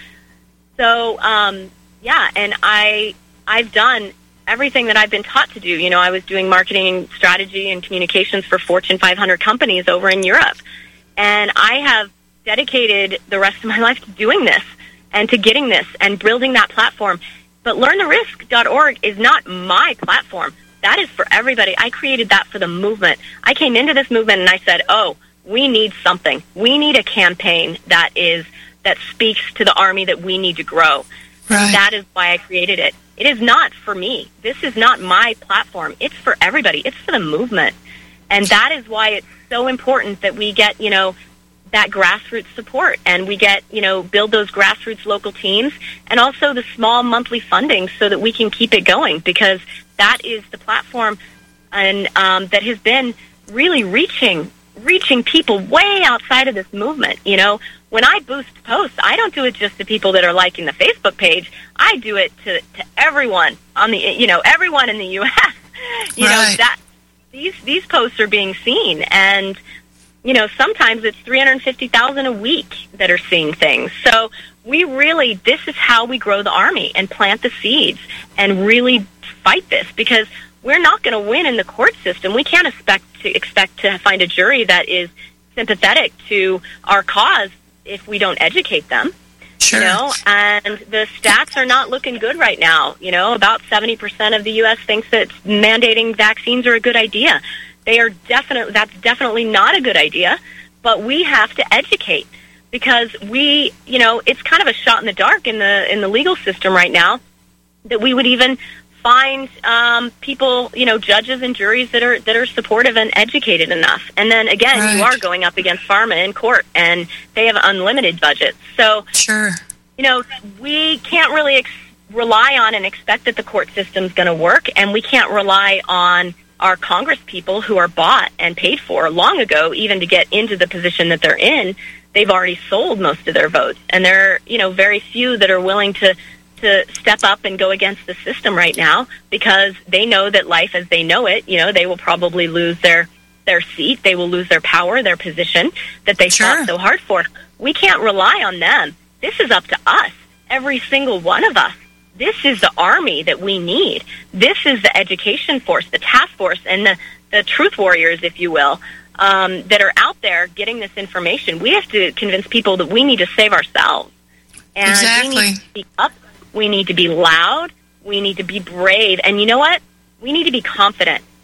S2: So, um, yeah, and I, I've done everything that I've been taught to do. You know, I was doing marketing strategy and communications for Fortune five hundred companies over in Europe. And I have dedicated the rest of my life to doing this, and to getting this and building that platform. But learn the risk dot org is not my platform. That is for everybody. I created that for the movement. I came into this movement and I said, oh, we need something. We need a campaign that is that speaks to the army that we need to grow.
S1: Right.
S2: And that is why I created it. It is not for me. This is not my platform. It's for everybody. It's for the movement. And that is why it's so important that we get, you know, that grassroots support, and we get, you know, build those grassroots local teams, and also the small monthly funding so that we can keep it going, because that is the platform and um, that has been really reaching reaching people way outside of this movement. You know, when I boost posts, I don't do it just to people that are liking the Facebook page. I do it to, to everyone on the, you know, everyone in the U S You
S1: right.
S2: know, that these these posts are being seen, and you know, sometimes it's three hundred fifty thousand a week that are seeing things. So we really, this is how we grow the army and plant the seeds and really fight this, because we're not going to win in the court system. We can't expect to expect to find a jury that is sympathetic to our cause if we don't educate them.
S1: Sure.
S2: You know, and the stats are not looking good right now. You know, about seventy percent of the U S thinks that mandating vaccines are a good idea. They are definitely, that's definitely not a good idea, but we have to educate, because we, you know, it's kind of a shot in the dark in the in the legal system right now that we would even find um, people, you know, judges and juries that are that are supportive and educated enough. And then again,
S1: right.
S2: you are going up against pharma in court, and they have unlimited budgets. So,
S1: sure,
S2: you know, we can't really ex- rely on and expect that the court system's going to work, and we can't rely on our Congress people who are bought and paid for long ago, even to get into the position that they're in. They've already sold most of their votes, and there are, you know, very few that are willing to to step up and go against the system right now, because they know that life as they know it, you know, they will probably lose their their seat, they will lose their power, their position that they
S1: sure.
S2: fought so hard for. We can't rely on them. This is up to us, every single one of us. This is the army that we need. This is the education force, the task force, and the, the truth warriors, if you will, um, that are out there getting this information. We have to convince people that we need to save ourselves. And
S1: exactly.
S2: we need to speak up. We need to be loud. We need to be brave. And you know what? We need to be confident,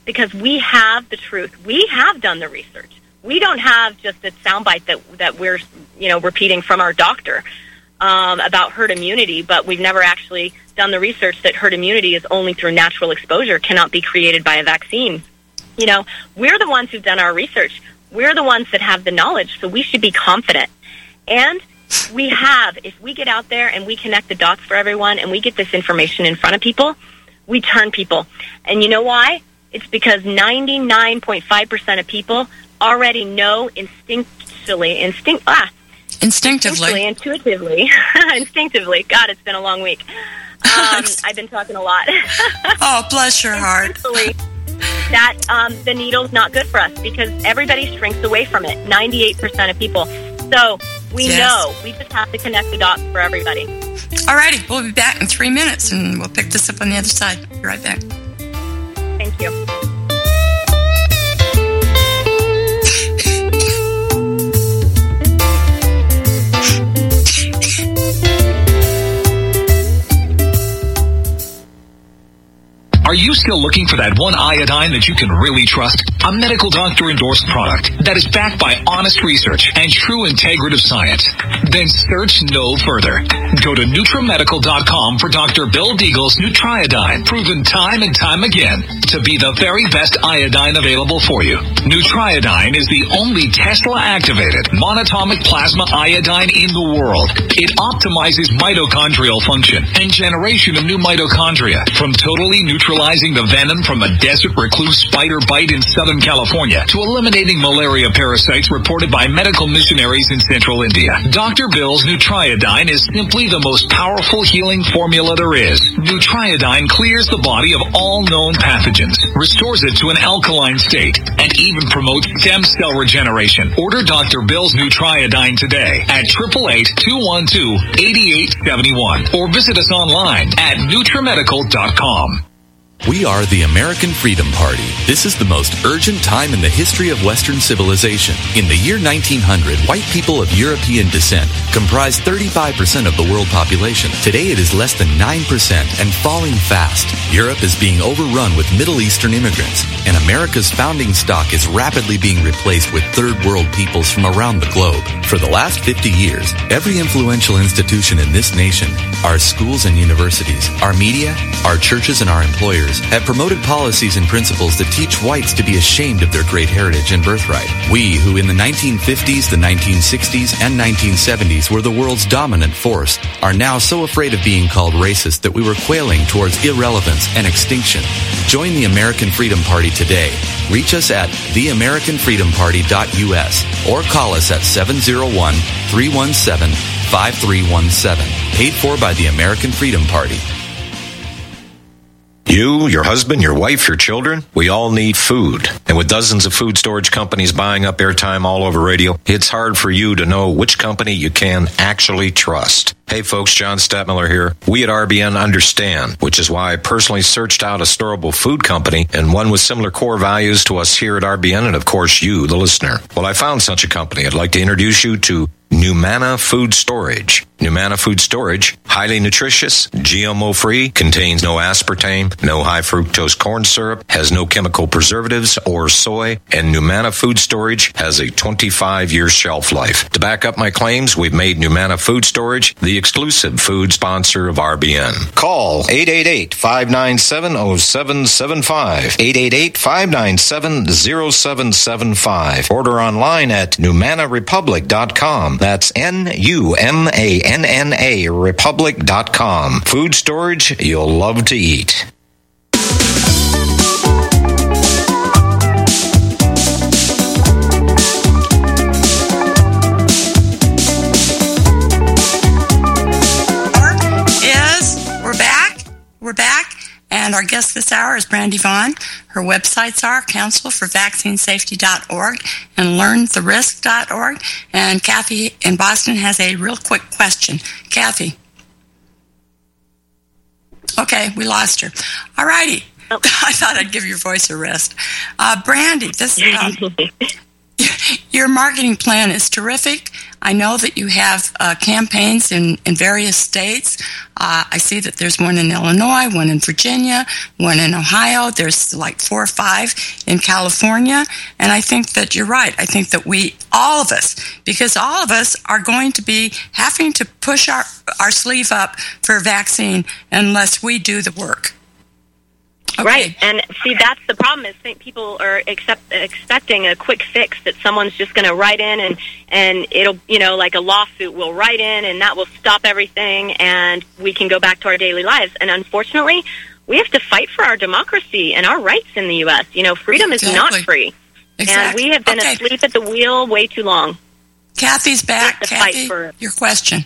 S2: because we have the truth. We have done the research. We don't have just a soundbite that that we're, you know, repeating from our doctor um, about herd immunity, but we've never actually done the research that herd immunity is only through natural exposure, cannot be created by a vaccine. You know, we're the ones who've done our research. We're the ones that have the knowledge, so we should be confident. And we have, if we get out there and we connect the dots for everyone and we get this information in front of people, we turn people. And you know why? It's because ninety-nine point five percent of people already know instinctually, instinct, ah,
S1: instinctively,
S2: intuitively, instinctively. God, it's been a long week. Um, I've been talking a lot.
S1: Oh, bless your heart.
S2: That um, the needle's not good for us because everybody shrinks away from it. ninety-eight percent of people. So we
S1: yes.
S2: know. We just have to connect the dots for everybody.
S1: All righty. We'll be back in three minutes, and we'll pick this up on the other side. Be right back.
S2: Thank you.
S12: Are you still looking for that one iodine that you can really trust? A medical doctor endorsed product that is backed by honest research and true integrative science? Then search no further. Go to Nutramedical dot com for Doctor Bill Deagle's Nutriodine, proven time and time again to be the very best iodine available for you. Nutriodine is the only Tesla-activated monatomic plasma iodine in the world. It optimizes mitochondrial function and generation of new mitochondria from totally neutralizing the venom from a desert recluse spider bite in Southern California to eliminating malaria parasites reported by medical missionaries in central India. Doctor Bill's Nutriodine is simply the most powerful healing formula there is. Nutriodine clears the body of all known pathogens, restores it to an alkaline state, and even promotes stem cell regeneration. Order Doctor Bill's Nutriodine today at eight eight eight, two one two, eight eight seven one or visit us online at Nutramedical dot com.
S13: We are the American Freedom Party. This is the most urgent time in the history of Western civilization. In the year nineteen hundred, white people of European descent comprised thirty-five percent of the world population. Today it is less than nine percent and falling fast. Europe is being overrun with Middle Eastern immigrants, and America's founding stock is rapidly being replaced with third world peoples from around the globe. For the last fifty years, every influential institution in this nation, our schools and universities, our media, our churches, and our employers have promoted policies and principles that teach whites to be ashamed of their great heritage and birthright. We, who in the nineteen fifties, the nineteen sixties, and nineteen seventies were the world's dominant force, are now so afraid of being called racist that we were quailing towards irrelevance and extinction. Join the American Freedom Party today. Reach us at the american freedom party dot u s or call us at seven oh one, three one seven, five three one seven. Paid for by the American Freedom Party.
S14: You, your husband, your wife, your children, we all need food. And with dozens of food storage companies buying up airtime all over radio, it's hard for you to know which company you can actually trust. Hey folks, John Stadtmiller here. We at R B N understand, which is why I personally searched out a storable food company and one with similar core values to us here at R B N and of course you, the listener. Well, I found such a company. I'd like to introduce you to Numana Food Storage. Numana Food Storage, highly nutritious, G M O-free, contains no aspartame, no high fructose corn syrup, has no chemical preservatives or soy, and Numana Food Storage has a twenty-five year shelf life. To back up my claims, we've made Numana Food Storage the exclusive food sponsor of R B N. Call eight eight eight, five nine seven, oh seven seven five, eight eight eight, five nine seven, oh seven seven five. Order online at Numana Republic dot com. That's N U M A N N A Republic dot com. Food storage you'll love to eat.
S1: We're back, and our guest this hour is Brandy Vaughn. Her websites are council for vaccine safety dot org and learn the risk dot org. And Kathy in Boston has a real quick question. Kathy. Okay, we lost her. All righty. Oh. I thought I'd give your voice a rest. Uh, Brandy, this um, your marketing plan is terrific. I know that you have uh, campaigns in, in various states. Uh, I see that there's one in Illinois, one in Virginia, one in Ohio. There's like four or five in California. And I think that you're right. I think that we, all of us, because all of us are going to be having to push our, our sleeve up for a vaccine unless we do the work.
S2: Okay. Right, and see, that's the problem is think people are accept, expecting a quick fix that someone's just going to write in and, and it'll, you know, like a lawsuit will write in and that will stop everything and we can go back to our daily lives. And unfortunately, we have to fight for our democracy and our rights in the U S. You know, freedom is
S1: exactly.
S2: not free.
S1: Exactly.
S2: And we have been
S1: okay.
S2: asleep at the wheel way too long.
S1: Kathy's back. Kathy,
S2: for-
S1: your question.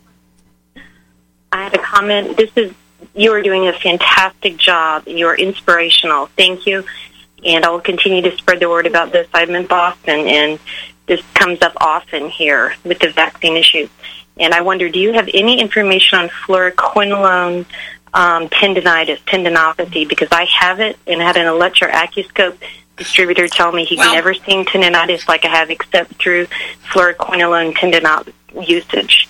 S15: I had a comment. This is You are doing a fantastic job. You are inspirational. Thank you. And I will continue to spread the word about this. I'm in Boston, and this comes up often here with the vaccine issue. And I wonder, do you have any information on fluoroquinolone um, tendinitis, tendinopathy? Because I have it, and I had an electroacuoscope distributor tell me he's well, never seen tendinitis like I have except through fluoroquinolone tendinopathy usage.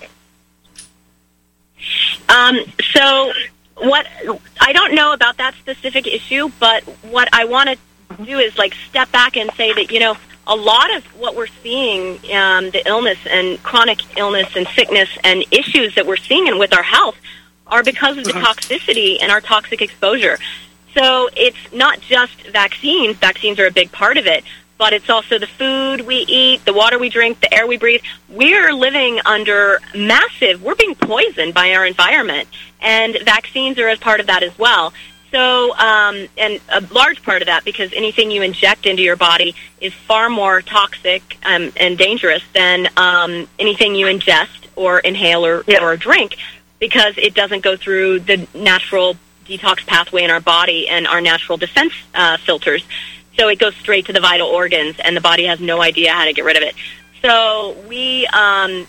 S2: Um, so... What I don't know about that specific issue, but what I want to do is like step back and say that, you know, a lot of what we're seeing, um, the illness and chronic illness and sickness and issues that we're seeing and with our health are because of the toxicity and our toxic exposure. So it's not just vaccines. Vaccines are a big part of it, but it's also the food we eat, the water we drink, the air we breathe. We're living under massive, we're being poisoned by our environment, and vaccines are as part of that as well. So, um, and a large part of that, because anything you inject into your body is far more toxic um, and dangerous than um, anything you ingest or inhale or, yep. or drink, because it doesn't go through the natural detox pathway in our body and our natural defense uh, filters. So it goes straight to the vital organs, and the body has no idea how to get rid of it. So we, um,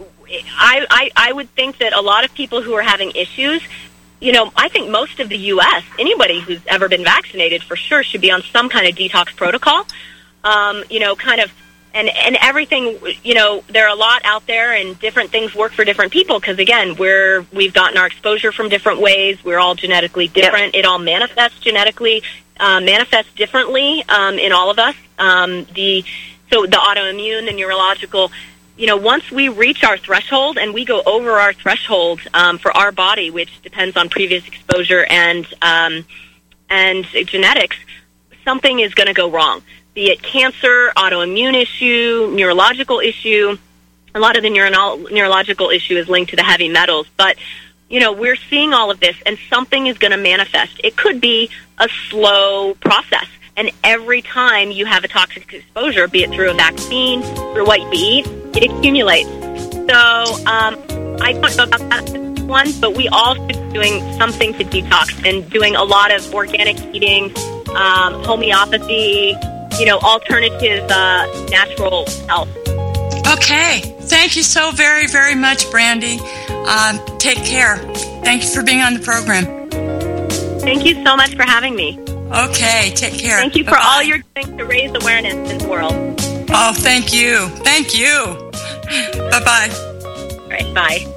S2: I, I, I would think that a lot of people who are having issues, you know, I think most of the U S, anybody who's ever been vaccinated for sure should be on some kind of detox protocol. Um, you know, kind of, and, and everything, you know, there are a lot out there, and different things work for different people because, again, we're, we've gotten our exposure from different ways. We're all genetically different. Yep. It all manifests genetically. Uh, manifests differently um, in all of us. Um, the so the autoimmune, the neurological. You know, once we reach our threshold and we go over our threshold um, for our body, which depends on previous exposure and um, and genetics, something is going to go wrong. Be it cancer, autoimmune issue, neurological issue. A lot of the neuro- neurological issue is linked to the heavy metals, but you know, we're seeing all of this, and something is going to manifest. It could be a slow process, and every time you have a toxic exposure, be it through a vaccine, through what you eat, it accumulates. So um, I don't know about that one, but we all should be doing something to detox and doing a lot of organic eating, um, homeopathy, you know, alternative uh, natural health.
S1: Okay. Thank you so very, very much, Brandy. Um, take care. Thank you for being on the program.
S2: Thank you so much for having me.
S1: Okay, take care.
S2: Thank you for Bye-bye. all you're doing to raise awareness in the world.
S1: Oh, thank you. Thank you. Bye-bye.
S2: All right, bye.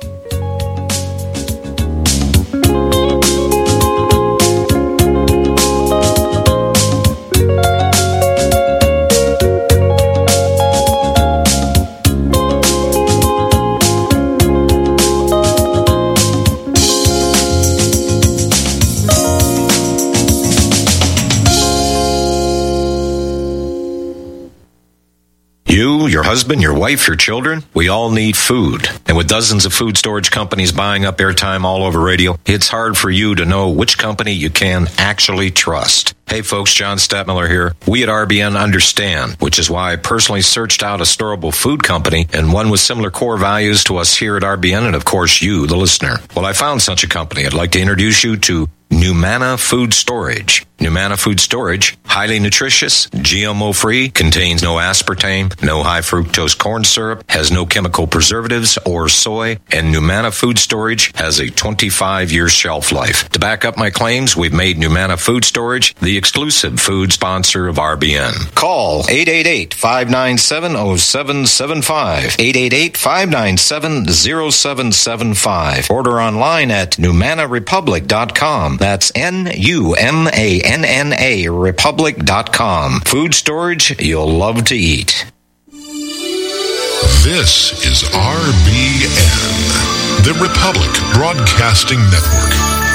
S14: You, your husband, your wife, your children, we all need food. And with dozens of food storage companies buying up airtime all over radio, it's hard for you to know which company you can actually trust. Hey folks, John Stadtmiller here. We at R B N understand, which is why I personally searched out a storable food company and one with similar core values to us here at R B N and of course you, the listener. Well, I found such a company. I'd like to introduce you to Numana Food Storage. Numana Food Storage, highly nutritious, G M O-free, contains no aspartame, no high fructose corn syrup, has no chemical preservatives or soy, and Numana Food Storage has a twenty-five year shelf life. To back up my claims, we've made Numana Food Storage the exclusive food sponsor of R B N. Call eight eight eight, five nine seven, zero seven seven five, eight eight eight, five nine seven, zero seven seven five. Order online at numana republic dot com. That's N U M A N N A republic dot com. Food storage you'll love to eat.
S16: This is R B N, the Republic Broadcasting Network.